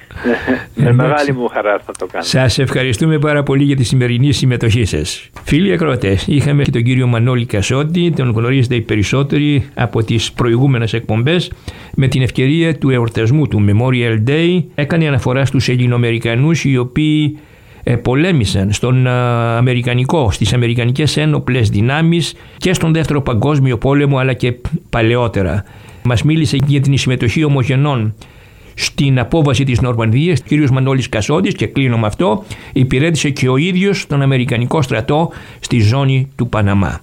S2: Με μεγάλη μου χαρά θα το κάνω.
S1: Σας ευχαριστούμε πάρα πολύ για τη σημερινή συμμετοχή σας. Φίλοι ακροατές, είχαμε και τον κύριο Μανώλη Κασότη, τον γνωρίζετε οι περισσότεροι από τις προηγούμενες εκπομπές. Με την ευκαιρία του εορτασμού του Memorial Day έκανε αναφορά στους Ελληνοαμερικανούς οι οποίοι ε, πολέμησαν στον α, Αμερικανικό, στις Αμερικανικές ένοπλες δυνάμεις και στον Δεύτερο Παγκόσμιο Πόλεμο, αλλά και παλαιότερα. Μας μίλησε για την συμμετοχή ομογενών στην απόβαση της Νορμανδίας, κύριος Μανώλης Κασότης, και κλείνω με αυτό, υπηρέτησε και ο ίδιος τον Αμερικανικό στρατό στη ζώνη του Παναμά.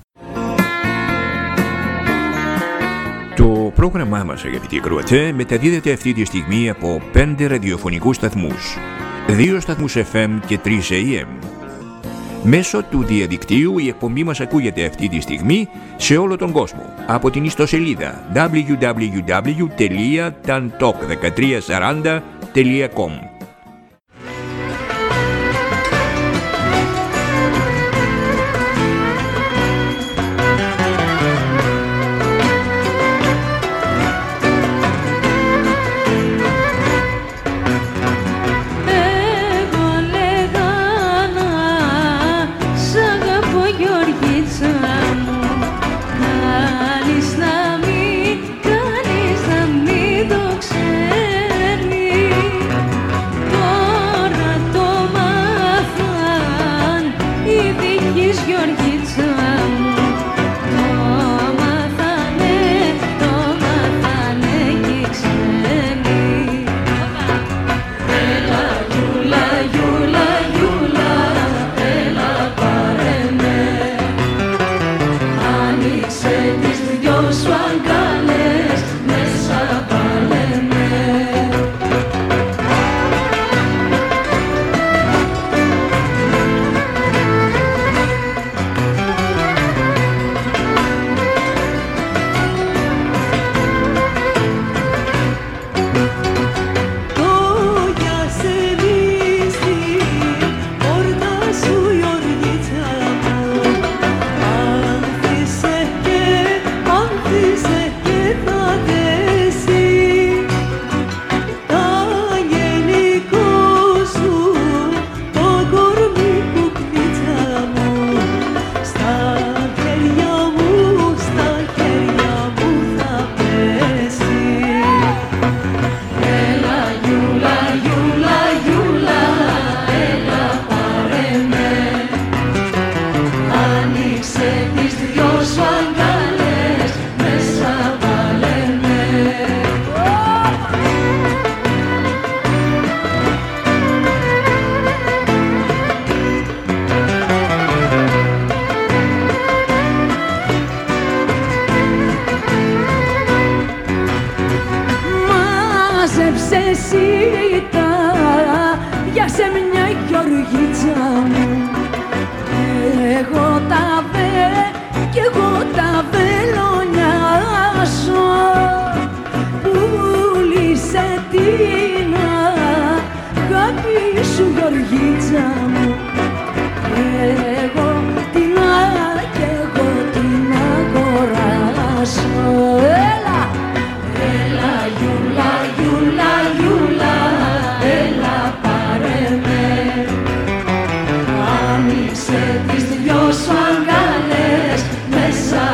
S1: Το πρόγραμμά μας, αγαπητοί ακροατές, μεταδίδεται αυτή τη στιγμή από πέντε ραδιοφωνικούς σταθμούς, δύο σταθμούς εφ εμ και τρεις έι εμ. Μέσω του διαδικτύου η εκπομπή μας ακούγεται αυτή τη στιγμή σε όλο τον κόσμο από την ιστοσελίδα double-u double-u double-u τελεία tantalk δεκατρία σαράντα τελεία com.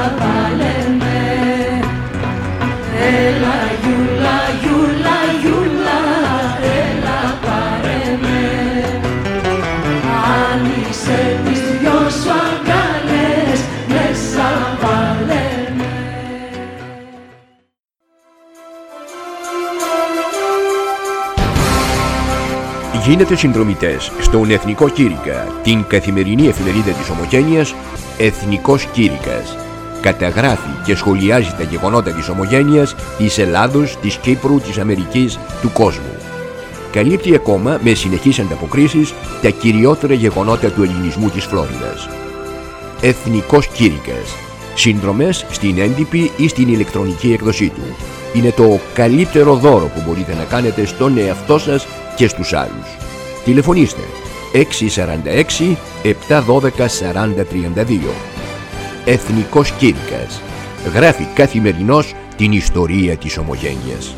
S1: Γίνετε συνδρομητές στον Εθνικό Κήρυκα, την καθημερινή εφημερίδα της Ομογένειας, Εθνικός Κήρυκας. Καταγράφει και σχολιάζει τα γεγονότα της Ομογένειας, της Ελλάδος, της Κύπρου, της Αμερικής, του κόσμου. Καλύπτει ακόμα με συνεχείς ανταποκρίσεις τα κυριότερα γεγονότα του ελληνισμού της Φλόριδας. Εθνικός Κήρυκας. Συνδρομές στην έντυπη ή στην ηλεκτρονική έκδοσή του. Είναι το καλύτερο δώρο που μπορείτε να κάνετε στον εαυτό σας και στους άλλους. Τηλεφωνήστε έξι τέσσερα έξι επτά ένα δύο τέσσερα τρία δύο. Εθνικός Κήρυκας. Γράφει καθημερινώς την ιστορία της Ομογένειας.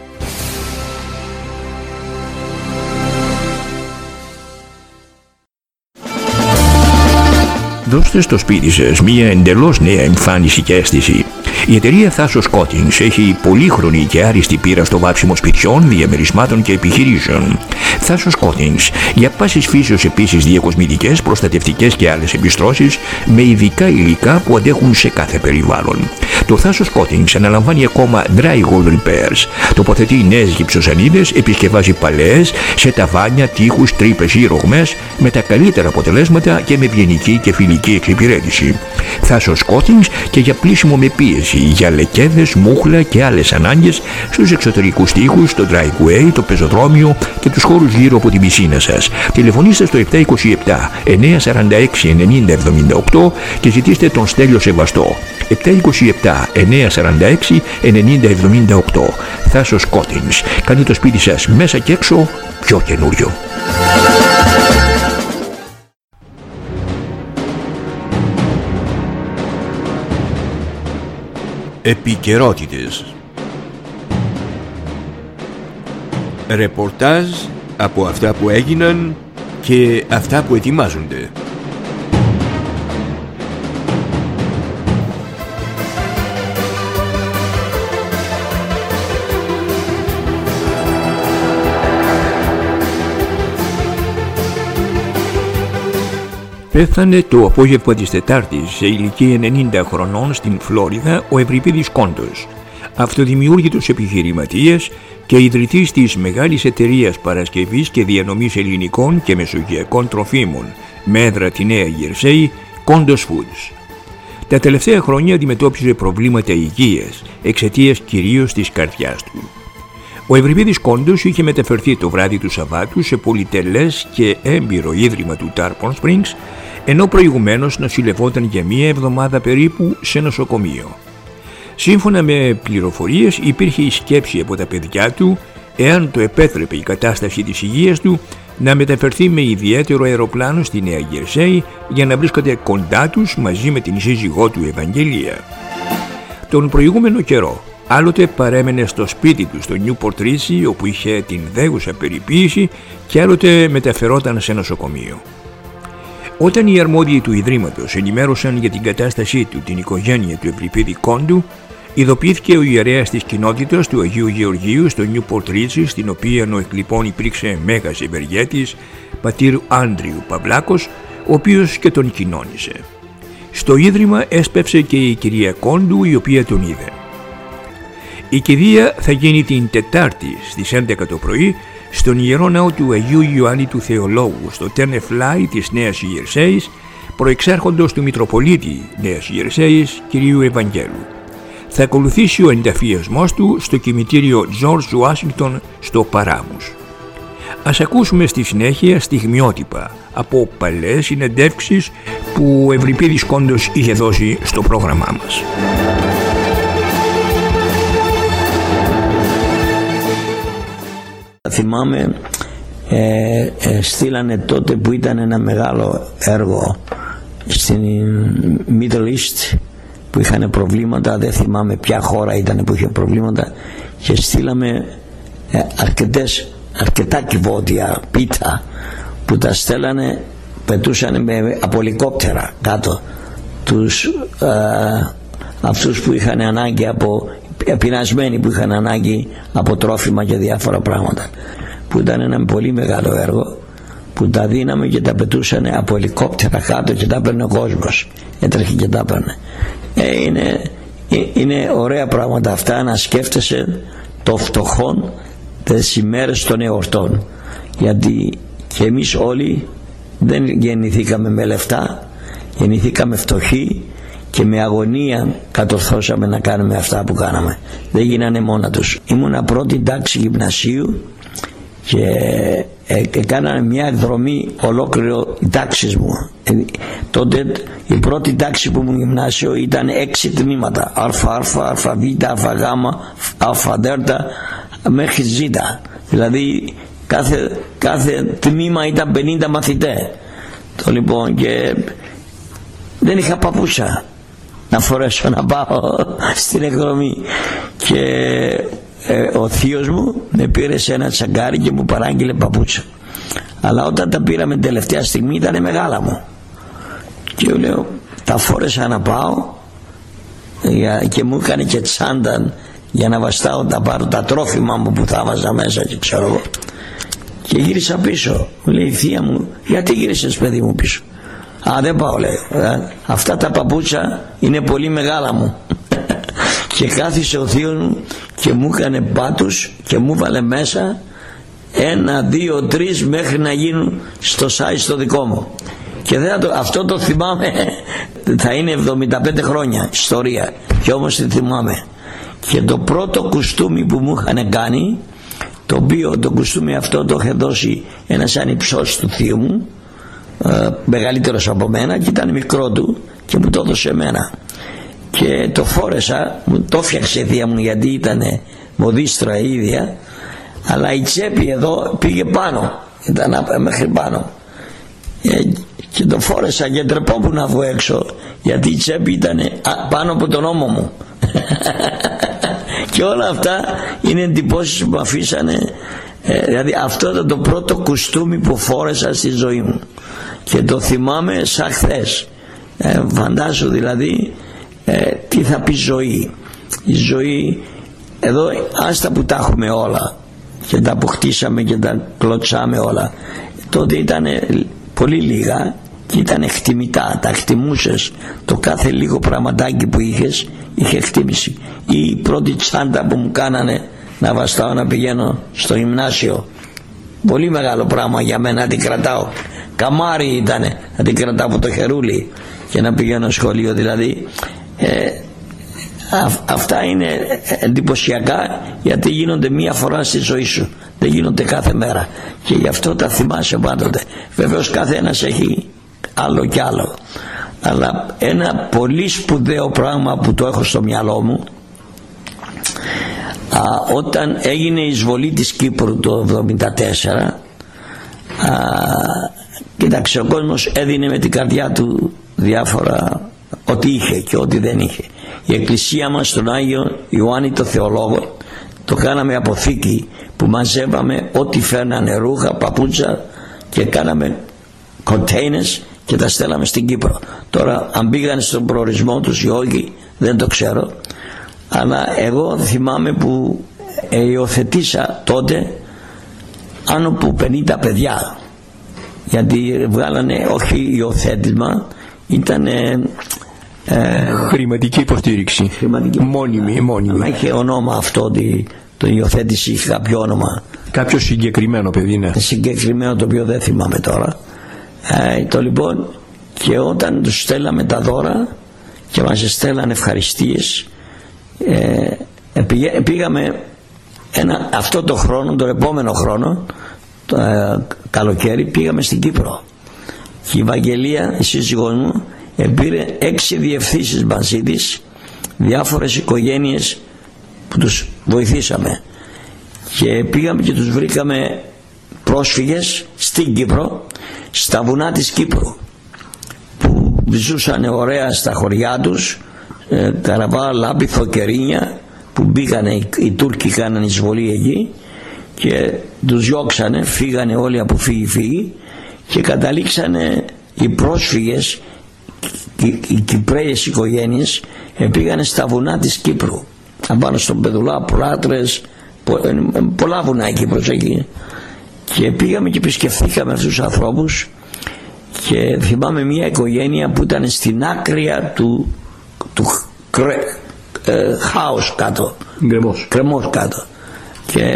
S1: Δώστε στο σπίτι σας μία εντελώς νέα εμφάνιση και αίσθηση. Η εταιρεία Thassos Coatings έχει πολύχρονη και άριστη πείρα στο βάψιμο σπιτιών, διαμερισμάτων και επιχειρήσεων. Thassos Coatings, για πάσης φύσεως επίσης διακοσμητικές, προστατευτικές και άλλες επιστρώσεις με ειδικά υλικά που αντέχουν σε κάθε περιβάλλον. Το Thassos Coatings αναλαμβάνει ακόμα drywall repairs. Τοποθετεί νέες γυψοσανίδες, επισκευάζει παλαιές σε ταβάνια, τοίχους, τρύπες ή ρογμές με τα καλύτερα αποτελέσματα και με ευγενική και φιλική εξυπηρέτηση. Thassos Coatings και για πλύσιμο με πίεση, για λεκέδες, μούχλα και άλλες ανάγκες στους εξωτερικούς τοίχους, το driveway, το πεζοδρόμιο και τους χώρους γύρω από την πισίνα σας. Τηλεφωνήστε στο επτά δύο επτά εννιά τέσσερα έξι ενενήντα εβδομήντα οκτώ και ζητήστε τον Στέλιο Σεβαστό. επτά δύο επτά εννιά τέσσερα έξι ενενήντα εβδομήντα οκτώ. Thassos Coatings. Κάνει το σπίτι σας μέσα και έξω πιο καινούριο. Επικαιρότητες. Ρεπορτάζ από αυτά που έγιναν και αυτά που ετοιμάζονται. Πέθανε το απόγευμα της Τετάρτης σε ηλικία ενενήντα χρονών στην Φλόριδα ο Ευρυπίδης Κόντος, αυτοδημιούργητος επιχειρηματίας και ιδρυτής της μεγάλης εταιρείας παρασκευής και διανομής ελληνικών και μεσογειακών τροφίμων με έδρα τη Νέα Γερσέη, Κόντος Foods. Τα τελευταία χρόνια αντιμετώπιζε προβλήματα υγείας εξαιτίας κυρίως της καρδιάς του. Ο Ευρυπίδης Κόντος είχε μεταφερθεί το βράδυ του Σαββάτου σε πολυτελές και έμπειρο ίδρυμα του Tarpon Springs, ενώ προηγουμένως νοσηλευόταν για μία εβδομάδα περίπου σε νοσοκομείο. Σύμφωνα με πληροφορίες υπήρχε η σκέψη από τα παιδιά του, εάν το επέτρεπε η κατάσταση της υγείας του, να μεταφερθεί με ιδιαίτερο αεροπλάνο στη Νέα Γερσέη για να βρίσκονται κοντά τους μαζί με την σύζυγό του Ευαγγελία. Τον προηγούμενο καιρό άλλοτε παρέμενε στο σπίτι του στο Newport Ritzy, όπου είχε την δέουσα περιποίηση, και άλλοτε μεταφερόταν σε νοσοκομείο. Όταν οι αρμόδιοι του Ιδρύματος ενημέρωσαν για την κατάστασή του την οικογένεια του Ευρυπίδη Κόντου, ειδοποιήθηκε ο ιερέας της κοινότητας του Αγίου Γεωργίου στο Newport Ritzy, στην οποία ο εκλειπών υπήρξε μέγας ευεργέτης, πατήρ Άντριου Παυλάκος, ο οποίος και τον κοινώνησε. Στο Ίδρυμα έσπευσε και η κυρία Κόντου, η οποία τον είδε. Η κηδεία θα γίνει την Τετάρτη στις έντεκα το πρωί στον Ιερό Ναό του Αγίου Ιωάννη του Θεολόγου στο Τένεφλάι της Νέας Γερσέης, προεξάρχοντος του Μητροπολίτη Νέας Γερσέης κυρίου Ευαγγέλου. Θα ακολουθήσει ο ενταφιασμός του στο κημητήριο George Washington στο Παράμους. Ας ακούσουμε στη συνέχεια στιγμιότυπα από παλαιές συνεντεύξεις που ο Ευρυπίδης Κόντος είχε δώσει στο πρόγραμμά μας.
S3: Θυμάμαι ε, ε, στείλανε τότε που ήταν ένα μεγάλο έργο στην Middle East που είχαν προβλήματα, δεν θυμάμαι ποια χώρα ήταν που είχε προβλήματα, και στείλαμε ε, αρκετές, αρκετά κυβότια πίτα που τα στέλνανε, πετούσαν με, από ελικόπτερα κάτω τους, ε, αυτούς που είχαν ανάγκη από, πεινασμένοι που είχαν ανάγκη από τρόφιμα και διάφορα πράγματα, που ήταν ένα πολύ μεγάλο έργο που τα δίναμε και τα πετούσαν από ελικόπτερα κάτω και τα έπαιρνε ο κόσμος, έτρεχε και τα έπαιρνε. ε, είναι, είναι ωραία πράγματα αυτά να σκέφτεσαι το φτωχόν τις ημέρες των εορτών, γιατί και εμείς όλοι δεν γεννηθήκαμε με λεφτά, γεννηθήκαμε φτωχοί και με αγωνία κατορθώσαμε να κάνουμε αυτά που κάναμε, δεν γίνανε μόνα τους. Ήμουνα πρώτη τάξη γυμνασίου και έκαναν μια εκδρομή ολόκληρο οι τάξεις μου. ε, τότε η πρώτη τάξη που μου γυμνάσιο ήταν έξι τμήματα, α, α, α, β, α, γ, α, δ μέχρι ζ, δηλαδή κάθε, κάθε τμήμα ήταν πενήντα μαθητές. Το λοιπόν, και δεν είχα παπούτσια να φορέσω να πάω στην εκδρομή, και ε, ο θείος μου με πήρε σε ένα τσαγκάρι και μου παράγγειλε παπούτσια, αλλά όταν τα πήραμε τελευταία στιγμή ήταν μεγάλα μου και λέω τα φόρεσα να πάω, και μου έκανε και τσάντα για να βαστάω, τα πάρω τα τρόφιμα μου που θα βάζα μέσα και ξέρω εγώ, και γύρισα πίσω. Μου λέει η θεία μου, γιατί γύρισες παιδί μου πίσω? Α, δεν πάω, λέει, ε, αυτά τα παπούτσια είναι πολύ μεγάλα μου. Και κάθισε ο θείος μου και μου έκανε πάτους και μου βάλε μέσα ένα, δύο, τρεις μέχρι να γίνουν στο size το δικό μου. Και δεν το, αυτό το θυμάμαι, θα είναι εβδομήντα πέντε χρόνια ιστορία, και όμως τη θυμάμαι. Και το πρώτο κουστούμι που μου είχαν κάνει, το οποίο το κουστούμι αυτό το είχε δώσει ένας ανιψός του θείου μου, ε, μεγαλύτερος από μένα, και ήταν μικρό του και μου το έδωσε εμένα, και το φόρεσα, μου το έφτιαξε η θεία μου γιατί ήταν μοδίστρα η ίδια, αλλά η τσέπη εδώ πήγε πάνω, ήταν μέχρι πάνω, ε, και το φόρεσα και τρεπόμουν να βγω έξω γιατί η τσέπη ήταν πάνω από τον ώμο μου. Και όλα αυτά είναι εντυπώσεις που με αφήσανε, ε, δηλαδή αυτό ήταν το πρώτο κουστούμι που φόρεσα στη ζωή μου και το θυμάμαι σαν χθες. ε, φαντάσου δηλαδή ε, τι θα πει ζωή. Η ζωή εδώ, άστα που τα έχουμε όλα και τα αποκτήσαμε και τα κλωτσάμε όλα, τότε ήταν πολύ λίγα και ήταν εκτιμητά, τα εκτιμούσες, το κάθε λίγο πραγματάκι που είχες είχε εκτίμηση. Η πρώτη τσάντα που μου κάνανε να βαστάω να πηγαίνω στο γυμνάσιο, πολύ μεγάλο πράγμα για μένα να την κρατάω, καμάρι ήτανε να την κρατάω από το χερούλι και να πηγαίνω σχολείο, δηλαδή ε, α, αυτά είναι εντυπωσιακά, γιατί γίνονται μία φορά στη ζωή σου, δεν γίνονται κάθε μέρα, και γι' αυτό τα θυμάσαι πάντοτε. Βεβαίως κάθε ένας έχει άλλο κι άλλο, αλλά ένα πολύ σπουδαίο πράγμα που το έχω στο μυαλό μου, α, όταν έγινε η εισβολή της Κύπρου το εβδομήντα τέσσερα, α, κοίταξε, ο κόσμος έδινε με την καρδιά του διάφορα, ό,τι είχε και ό,τι δεν είχε. Η εκκλησία μας στον Άγιο Ιωάννη το Θεολόγο το κάναμε αποθήκη που μαζεύαμε ό,τι φέρνανε, ρούχα, παπούτσα, και κάναμε containers και τα στέλναμε στην Κύπρο. Τώρα αν πήγαν στον προορισμό τους ή όχι δεν το ξέρω, αλλά εγώ θυμάμαι που υιοθετήσα τότε άνω από πενήντα παιδιά, γιατί βγάλανε όχι υιοθέτημα, ήταν ε,
S1: χρηματική υποστήριξη,
S3: χρηματική,
S1: μόνιμη, μόνιμη.
S3: Αν είχε ονόμα αυτό, ότι το υιοθέτηση είχε κάποιο όνομα,
S1: κάποιο συγκεκριμένο παιδί, ναι,
S3: συγκεκριμένο, το οποίο δεν θυμάμαι τώρα. Ε, το λοιπόν, και όταν τους στέλναμε τα δώρα και μας στέλνανε ευχαριστίες, ε, πήγα, πήγαμε ένα, αυτό το χρόνο, τον επόμενο χρόνο, το ε, καλοκαίρι, πήγαμε στην Κύπρο, και η Βαγγελία, η σύζυγός μου, πήρε έξι διευθύνσεις μαζί της, διάφορες οικογένειες που τους βοηθήσαμε, και πήγαμε και τους βρήκαμε πρόσφυγες στην Κύπρο, στα βουνά της Κύπρου, που ζούσαν ωραία στα χωριά τους, ε, Καραβά, Λάμπηθο, Κερίνια, που μπήκανε οι, οι Τούρκοι, κάνανε εισβολή εκεί και τους διώξανε, φύγανε όλοι από φύγει φύγει, και καταλήξανε οι πρόσφυγες οι, οι Κυπρέες οικογένειες πήγανε στα βουνά της Κύπρου, απάνω στον Πεδουλά, Πλάτρες, πο, πολλά βουνά εκεί προς εκεί, και πήγαμε και επισκεφθήκαμε αυτούς τους ανθρώπους. Και θυμάμαι μια οικογένεια που ήταν στην άκρια του, του κρε, ε, χάος κάτω,
S1: γκρεμός.
S3: κρεμός κάτω, και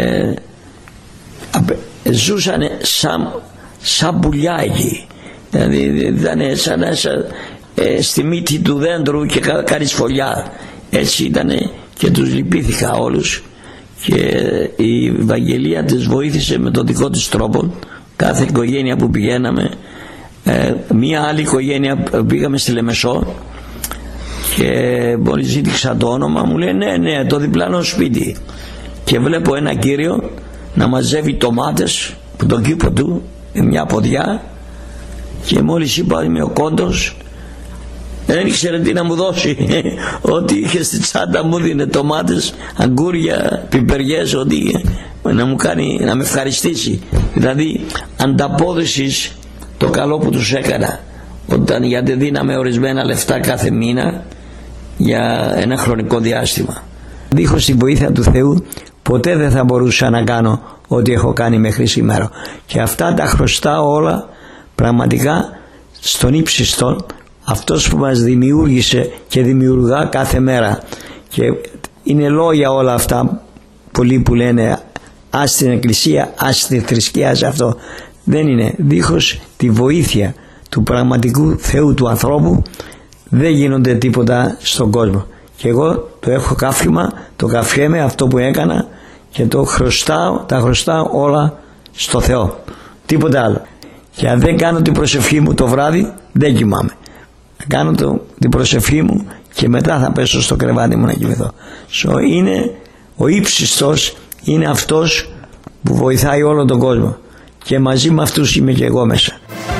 S3: ζούσαν σαν, σαν πουλιά εκεί, δηλαδή ήταν σαν, σαν ε, στη μύτη του δέντρου και κα, κάνεις φωλιά, έτσι ήταν, και τους λυπήθηκα όλους, και η Ευαγγελία τις βοήθησε με τον δικό της τρόπο. Κάθε οικογένεια που πηγαίναμε, ε, μία άλλη οικογένεια πήγαμε στη Λεμεσό, και μόλις ζήτηξα το όνομα μου λέει ναι ναι το διπλανό σπίτι, και βλέπω ένα κύριο να μαζεύει ντομάτες από τον κήπο του με μια ποδιά, και μόλις είπα είμαι ο Κόντος, δεν ήξερε τι να μου δώσει. Ό,τι είχε στη τσάντα μου δίνε ντομάτες, αγκούρια, πιπεριές, ό,τι, να μου κάνει, να με ευχαριστήσει. Δηλαδή ανταπόδοσης το καλό που τους έκανα, όταν, γιατί δίναμε ορισμένα λεφτά κάθε μήνα για ένα χρονικό διάστημα. Δίχως τη βοήθεια του Θεού ποτέ δεν θα μπορούσα να κάνω ό,τι έχω κάνει μέχρι σήμερα, και αυτά τα χρωστάω όλα πραγματικά στον ύψιστον, αυτός που μας δημιούργησε και δημιουργά κάθε μέρα. Και είναι λόγια όλα αυτά πολλοί που λένε ας την εκκλησία, ας τη θρησκεία, σε αυτό δεν είναι. Δίχως τη βοήθεια του πραγματικού Θεού του ανθρώπου δεν γίνονται τίποτα στον κόσμο. Και εγώ το έχω κάφημα, το καφιέμαι αυτό που έκανα, και το χρωστάω, τα χρωστάω όλα στο Θεό, τίποτα άλλο. Και αν δεν κάνω την προσευχή μου το βράδυ δεν κοιμάμαι. Κάνω το, την προσευχή μου και μετά θα πέσω στο κρεβάτι μου να κοιμηθώ. So, είναι ο ύψιστος, είναι αυτός που βοηθάει όλο τον κόσμο, και μαζί με αυτούς είμαι και εγώ μέσα.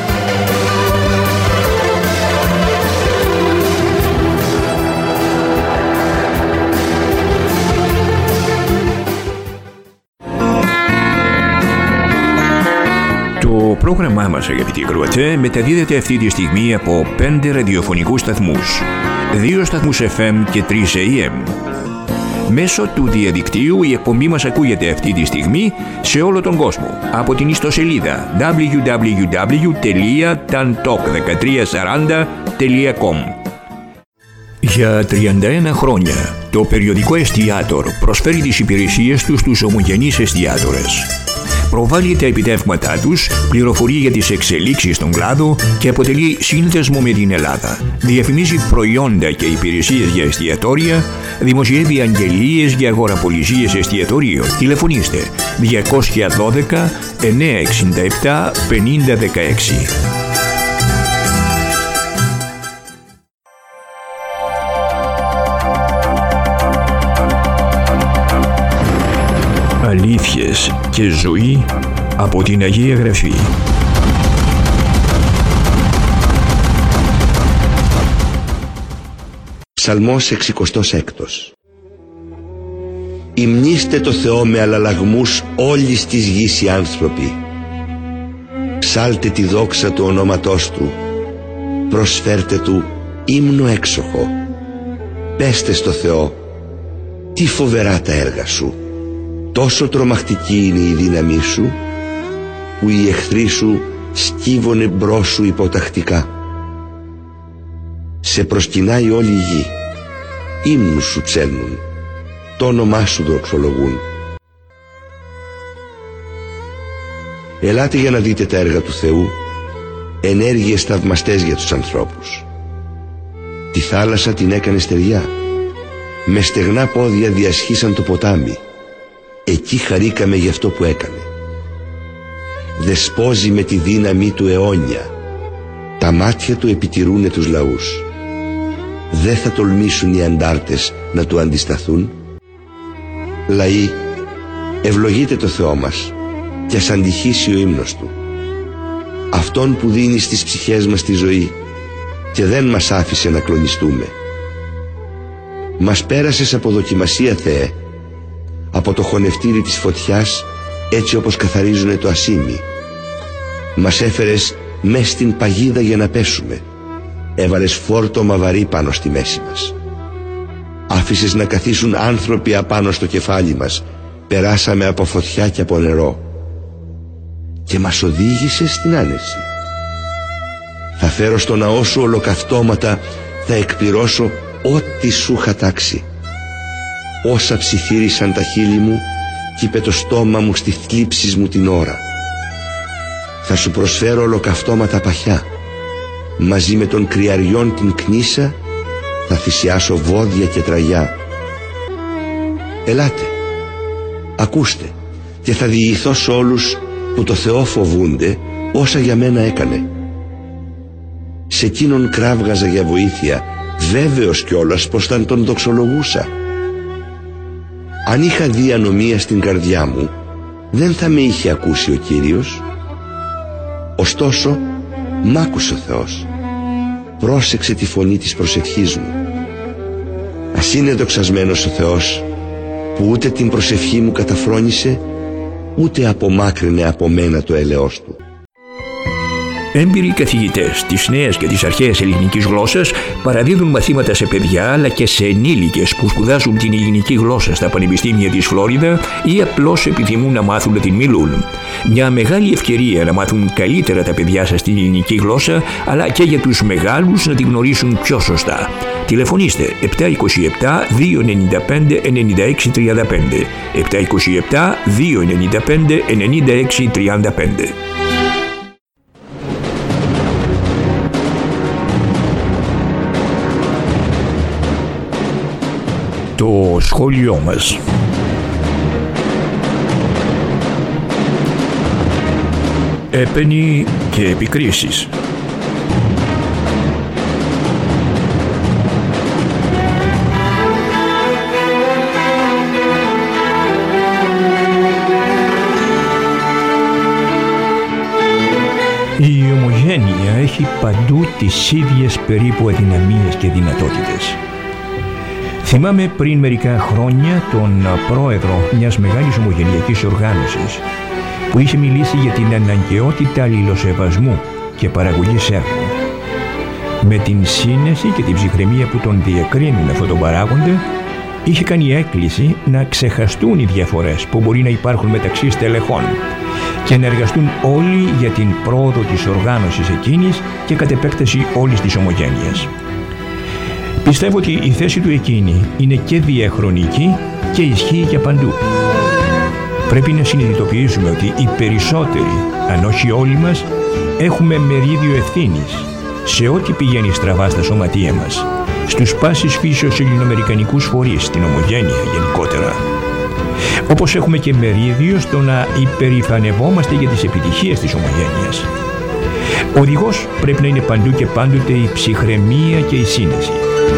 S1: Το πρόγραμμά μας, αγαπητοί ακροατές, μεταδίδεται αυτή τη στιγμή από πέντε ραδιοφωνικούς σταθμούς, δύο σταθμούς εφ εμ και τρεις έι εμ. Μέσω του διαδικτύου η εκπομπή μας ακούγεται αυτή τη στιγμή σε όλο τον κόσμο από την ιστοσελίδα ντάμπλιου ντάμπλιου ντάμπλιου τελεία ταντοκ δεκατριακόσια σαράντα τελεία κομ. Για τριάντα ένα χρόνια το περιοδικό Εστιατόρ προσφέρει τις υπηρεσίες του στους ομογενείς εστιατόρες. Προβάλλει τα επιτεύγματά τους, πληροφορεί για τις εξελίξεις στον κλάδο και αποτελεί σύνδεσμο με την Ελλάδα. Διαφημίζει προϊόντα και υπηρεσίες για εστιατόρια, δημοσιεύει αγγελίες για αγοραπολισίες εστιατορίων. Τηλεφωνήστε διακόσια δώδεκα εννιακόσια εξήντα επτά πενήντα δεκαέξι. Αλήθειες και ζωή από την Αγία Γραφή.
S4: Ψαλμός εξηκοστός έκτος. Υμνήστε το Θεό με αλλαλαγμούς όλης της γης οι άνθρωποι. Ψάλτε τη δόξα του ονόματός Του. Προσφέρτε Του ύμνο έξοχο. Πέστε στο Θεό, τι φοβερά τα έργα Σου. Τόσο τρομακτική είναι η δύναμή Σου, που οι εχθροί Σου σκύβονται μπρος Σου υποτακτικά. Σε προσκυνάει όλη η γη, ύμνους Σου ψέλνουν, το όνομά Σου δοξολογούν. Ελάτε για να δείτε τα έργα του Θεού, ενέργειες θαυμαστές για τους ανθρώπους. Τη θάλασσα την έκανε στεριά, με στεγνά πόδια διασχίσαν το ποτάμι. Εκεί χαρήκαμε γι' αυτό που έκανε. Δεσπόζει με τη δύναμή Του αιώνια. Τα μάτια Του επιτηρούνε τους λαούς. Δεν θα τολμήσουν οι αντάρτες να Του αντισταθούν. Λαοί, ευλογείτε το Θεό μας και ας αντυχήσει ο ύμνος Του. Αυτόν που δίνει στις ψυχές μας τη ζωή και δεν μας άφησε να κλονιστούμε. Μας πέρασες από δοκιμασία, Θεέ, από το χωνευτήρι της φωτιάς, έτσι όπως καθαρίζουνε το ασίμι. Μας έφερες μες στην παγίδα για να πέσουμε. έβαλες φόρτωμα βαρύ πάνω στη μέση μας. Άφησες να καθίσουν άνθρωποι απάνω στο κεφάλι μας. Περάσαμε από φωτιά και από νερό και μας οδήγησες στην άνεση. Θα φέρω στο ναό σου ολοκαυτώματα, θα εκπληρώσω ό,τι σου είχα τάξει. Όσα ψιθύρισαν τα χείλη μου κι είπε το στόμα μου στη θλίψης μου την ώρα. Θα σου προσφέρω ολοκαυτώματα παχιά. Μαζί με τον κρυαριών την κνήσα θα θυσιάσω βόδια και τραγιά. Ελάτε, ακούστε και θα διηγηθώ σ' όλους που το Θεό φοβούνται όσα για μένα έκανε. Σε εκείνον κράβγαζα για βοήθεια, βέβαιος κιόλας πως θα τον δοξολογούσα. Αν είχα δει ανομία στην καρδιά μου, δεν θα με είχε ακούσει ο Κύριος. Ωστόσο, μ' άκουσε ο Θεός. Πρόσεξε τη φωνή της προσευχής μου. Ας είναι δοξασμένος ο Θεός που ούτε την προσευχή μου καταφρόνησε, ούτε απομάκρυνε από μένα το έλεος του.
S1: Έμπειροι καθηγητές της νέας και της αρχαίας ελληνικής γλώσσας παραδίδουν μαθήματα σε παιδιά αλλά και σε ενήλικες που σπουδάζουν την ελληνική γλώσσα στα πανεπιστήμια της Φλόριδα ή απλώς επιθυμούν να μάθουν να την μιλούν. Μια μεγάλη ευκαιρία να μάθουν καλύτερα τα παιδιά σας την ελληνική γλώσσα, αλλά και για τους μεγάλους να την γνωρίσουν πιο σωστά. Τηλεφωνήστε επτά είκοσι επτά δύο ενενήντα πέντε ενενήντα έξι τριάντα πέντε, επτά είκοσι επτά δύο ενενήντα πέντε ενενήντα έξι τριάντα πέντε. Το σχόλιο μας. Έπαινοι και επικρίσεις. Η ομογένεια έχει παντού τις ίδιες περίπου αδυναμίες και δυνατότητες. Θυμάμαι πριν μερικά χρόνια τον πρόεδρο μιας μεγάλης ομογενειακής οργάνωσης που είχε μιλήσει για την αναγκαιότητα αλληλοσεβασμού και παραγωγής έργου. Με την σύνεση και την ψυχραιμία που τον διακρίνουν αυτόν τον παράγοντα, είχε κάνει έκκληση να ξεχαστούν οι διαφορές που μπορεί να υπάρχουν μεταξύ στελεχών και να εργαστούν όλοι για την πρόοδο της οργάνωσης εκείνης και κατ' επέκταση όλης της ομογένειας. Πιστεύω ότι η θέση του εκείνη είναι και διαχρονική και ισχύει για παντού. Πρέπει να συνειδητοποιήσουμε ότι οι περισσότεροι, αν όχι όλοι μας, έχουμε μερίδιο ευθύνης σε ό,τι πηγαίνει στραβά στα σωματεία μας, στους πάσης φύσεως ελληνοαμερικανικούς φορείς, στην ομογένεια γενικότερα. Όπως έχουμε και μερίδιο στο να υπερηφανευόμαστε για τις επιτυχίες της ομογένειας. Ο οδηγός πρέπει να είναι παντού και πάντοτε η ψυχραιμία και η σύνεση.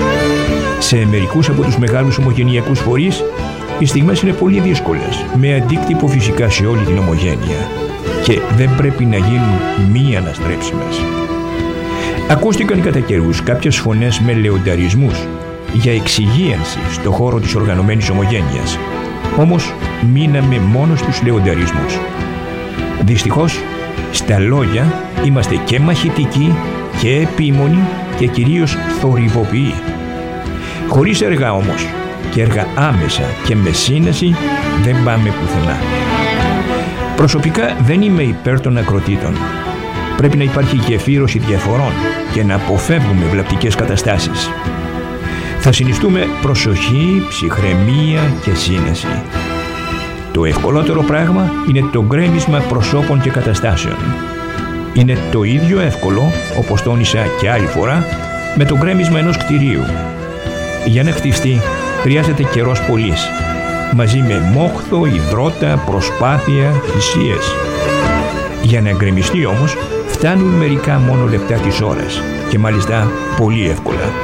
S1: Σε μερικούς από τους μεγάλους ομογενειακούς φορείς, οι στιγμές είναι πολύ δύσκολες, με αντίκτυπο φυσικά σε όλη την ομογένεια και δεν πρέπει να γίνουν μη αναστρέψιμες. Ακούστηκαν κατά καιρούς κάποιες φωνές με λεονταρισμούς για εξυγίανση στο χώρο της οργανωμένης ομογένειας. Όμως μείναμε μόνο στους λεονταρισμούς. Δυστυχώς, στα λόγια είμαστε και μαχητικοί και επίμονοι και κυρίως θορυβοποιοί. Χωρίς έργα όμως, και έργα άμεσα και με σύνεση, δεν πάμε πουθενά. Προσωπικά δεν είμαι υπέρ των ακροτήτων. Πρέπει να υπάρχει γεφύρωση διαφορών και να αποφεύγουμε βλαπτικές καταστάσεις. Θα συνιστούμε προσοχή, ψυχραιμία και σύνεση. Το ευκολότερο πράγμα είναι το γκρέμισμα προσώπων και καταστάσεων. Είναι το ίδιο εύκολο, όπως τόνισα και άλλη φορά, με το γκρέμισμα ενός κτηρίου. Για να χτιστεί χρειάζεται καιρός πολύς, μαζί με μόχθο, υδρότα, προσπάθεια, θυσίες. Για να γκρεμιστεί όμως φτάνουν μερικά μόνο λεπτά της ώρας και μάλιστα πολύ εύκολα.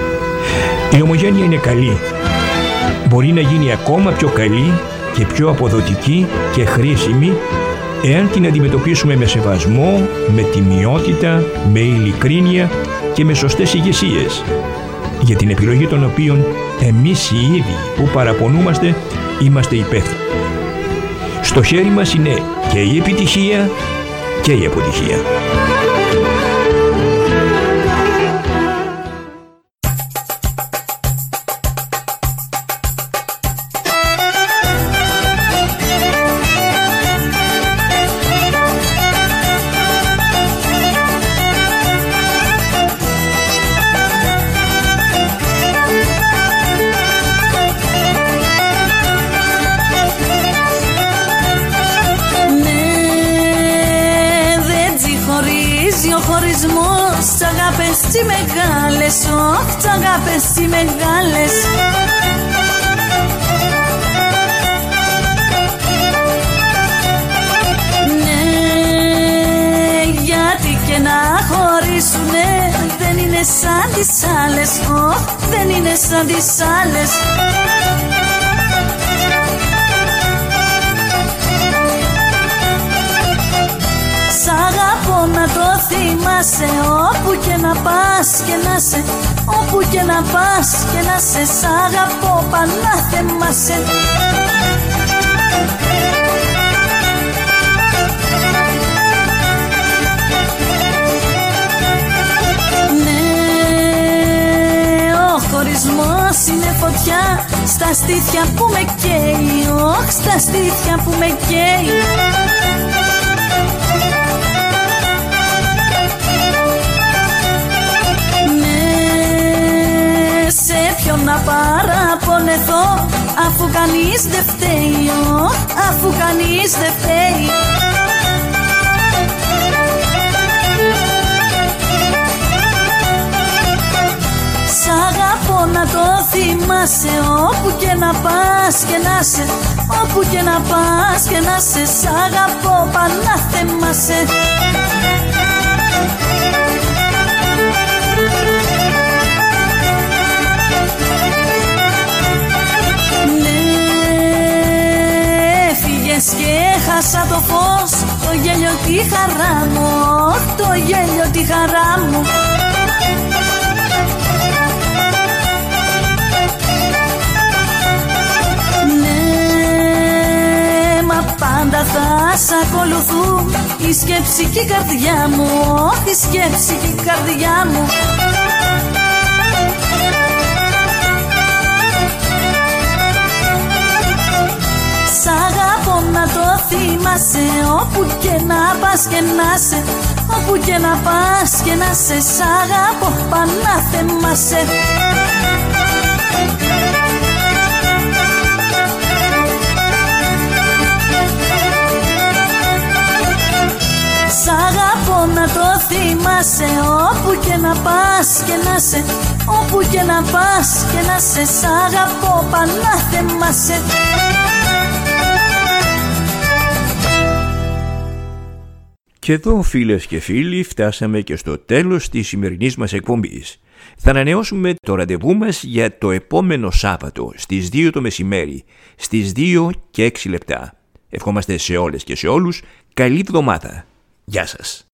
S1: Η ομογένεια είναι καλή. Μπορεί να γίνει ακόμα πιο καλή και πιο αποδοτική και χρήσιμη εάν την αντιμετωπίσουμε με σεβασμό, με τιμιότητα, με ειλικρίνεια και με σωστές ηγεσίες, για την επιλογή των οποίων εμείς οι ίδιοι που παραπονούμαστε είμαστε υπεύθυνοι. Στο χέρι μας είναι και η επιτυχία και η αποτυχία.
S5: αγάπες τσι μεγάλες, ωχ, τ' αγάπες τσι μεγάλες. Ναι, γιατί και να χωρίσουνε δεν είναι σαν τις άλλες, ωχ, δεν είναι σαν τις άλλες. Σ' αγαπώ να το θυμάσαι, όπου και να πας και να σε, όπου και να πας και να σε, σ' αγαπώ πανά θεμάσαι. Ναι, ο χωρισμός είναι φωτιά στα στήθια που με καίει, όχ, στα στήθια που με καίει. Ποιον να παραπονεθώ, αφού κανείς δεν φταίει, αφού κανείς δεν φταίει. Σ' αγαπώ να το θυμάσαι, όπου και να πας και να σε, όπου και να πας και να σε, σ' αγαπώ πανά θεμάσαι. Και έχασα το φως, το γέλιο τη χαρά μου, το γέλιο τη χαρά μου. Ναι, μα πάντα θα σ' ακολουθούν η σκέψη και η καρδιά μου, η σκέψη και η καρδιά μου. Σ' αγαπώ να το θυμάσαι, όπου και να πας και να σε, όπου και να πας και να σε, σ' αγαπώ πανά θεμάσαι. Σ' αγαπώ να το θυμάσαι, όπου και να πας και να σε, όπου και να πας και να σε, σ' αγαπώ πανά θεμάσαι.
S1: Και εδώ, φίλες και φίλοι, φτάσαμε και στο τέλος της σημερινής μας εκπομπής. Θα ανανεώσουμε το ραντεβού μας για το επόμενο Σάββατο στις δύο το μεσημέρι, στις δύο και έξι λεπτά. Ευχόμαστε σε όλες και σε όλους καλή εβδομάδα. Γεια σας.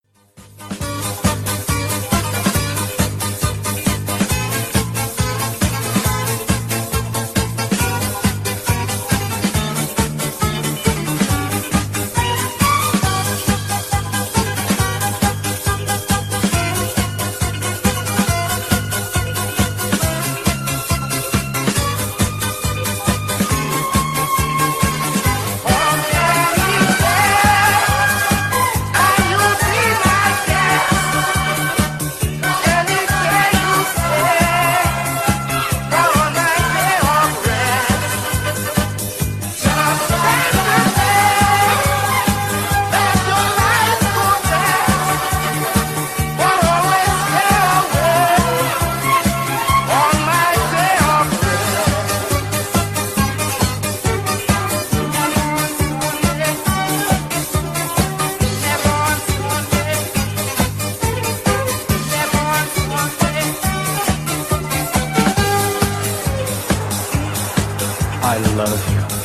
S6: I love you.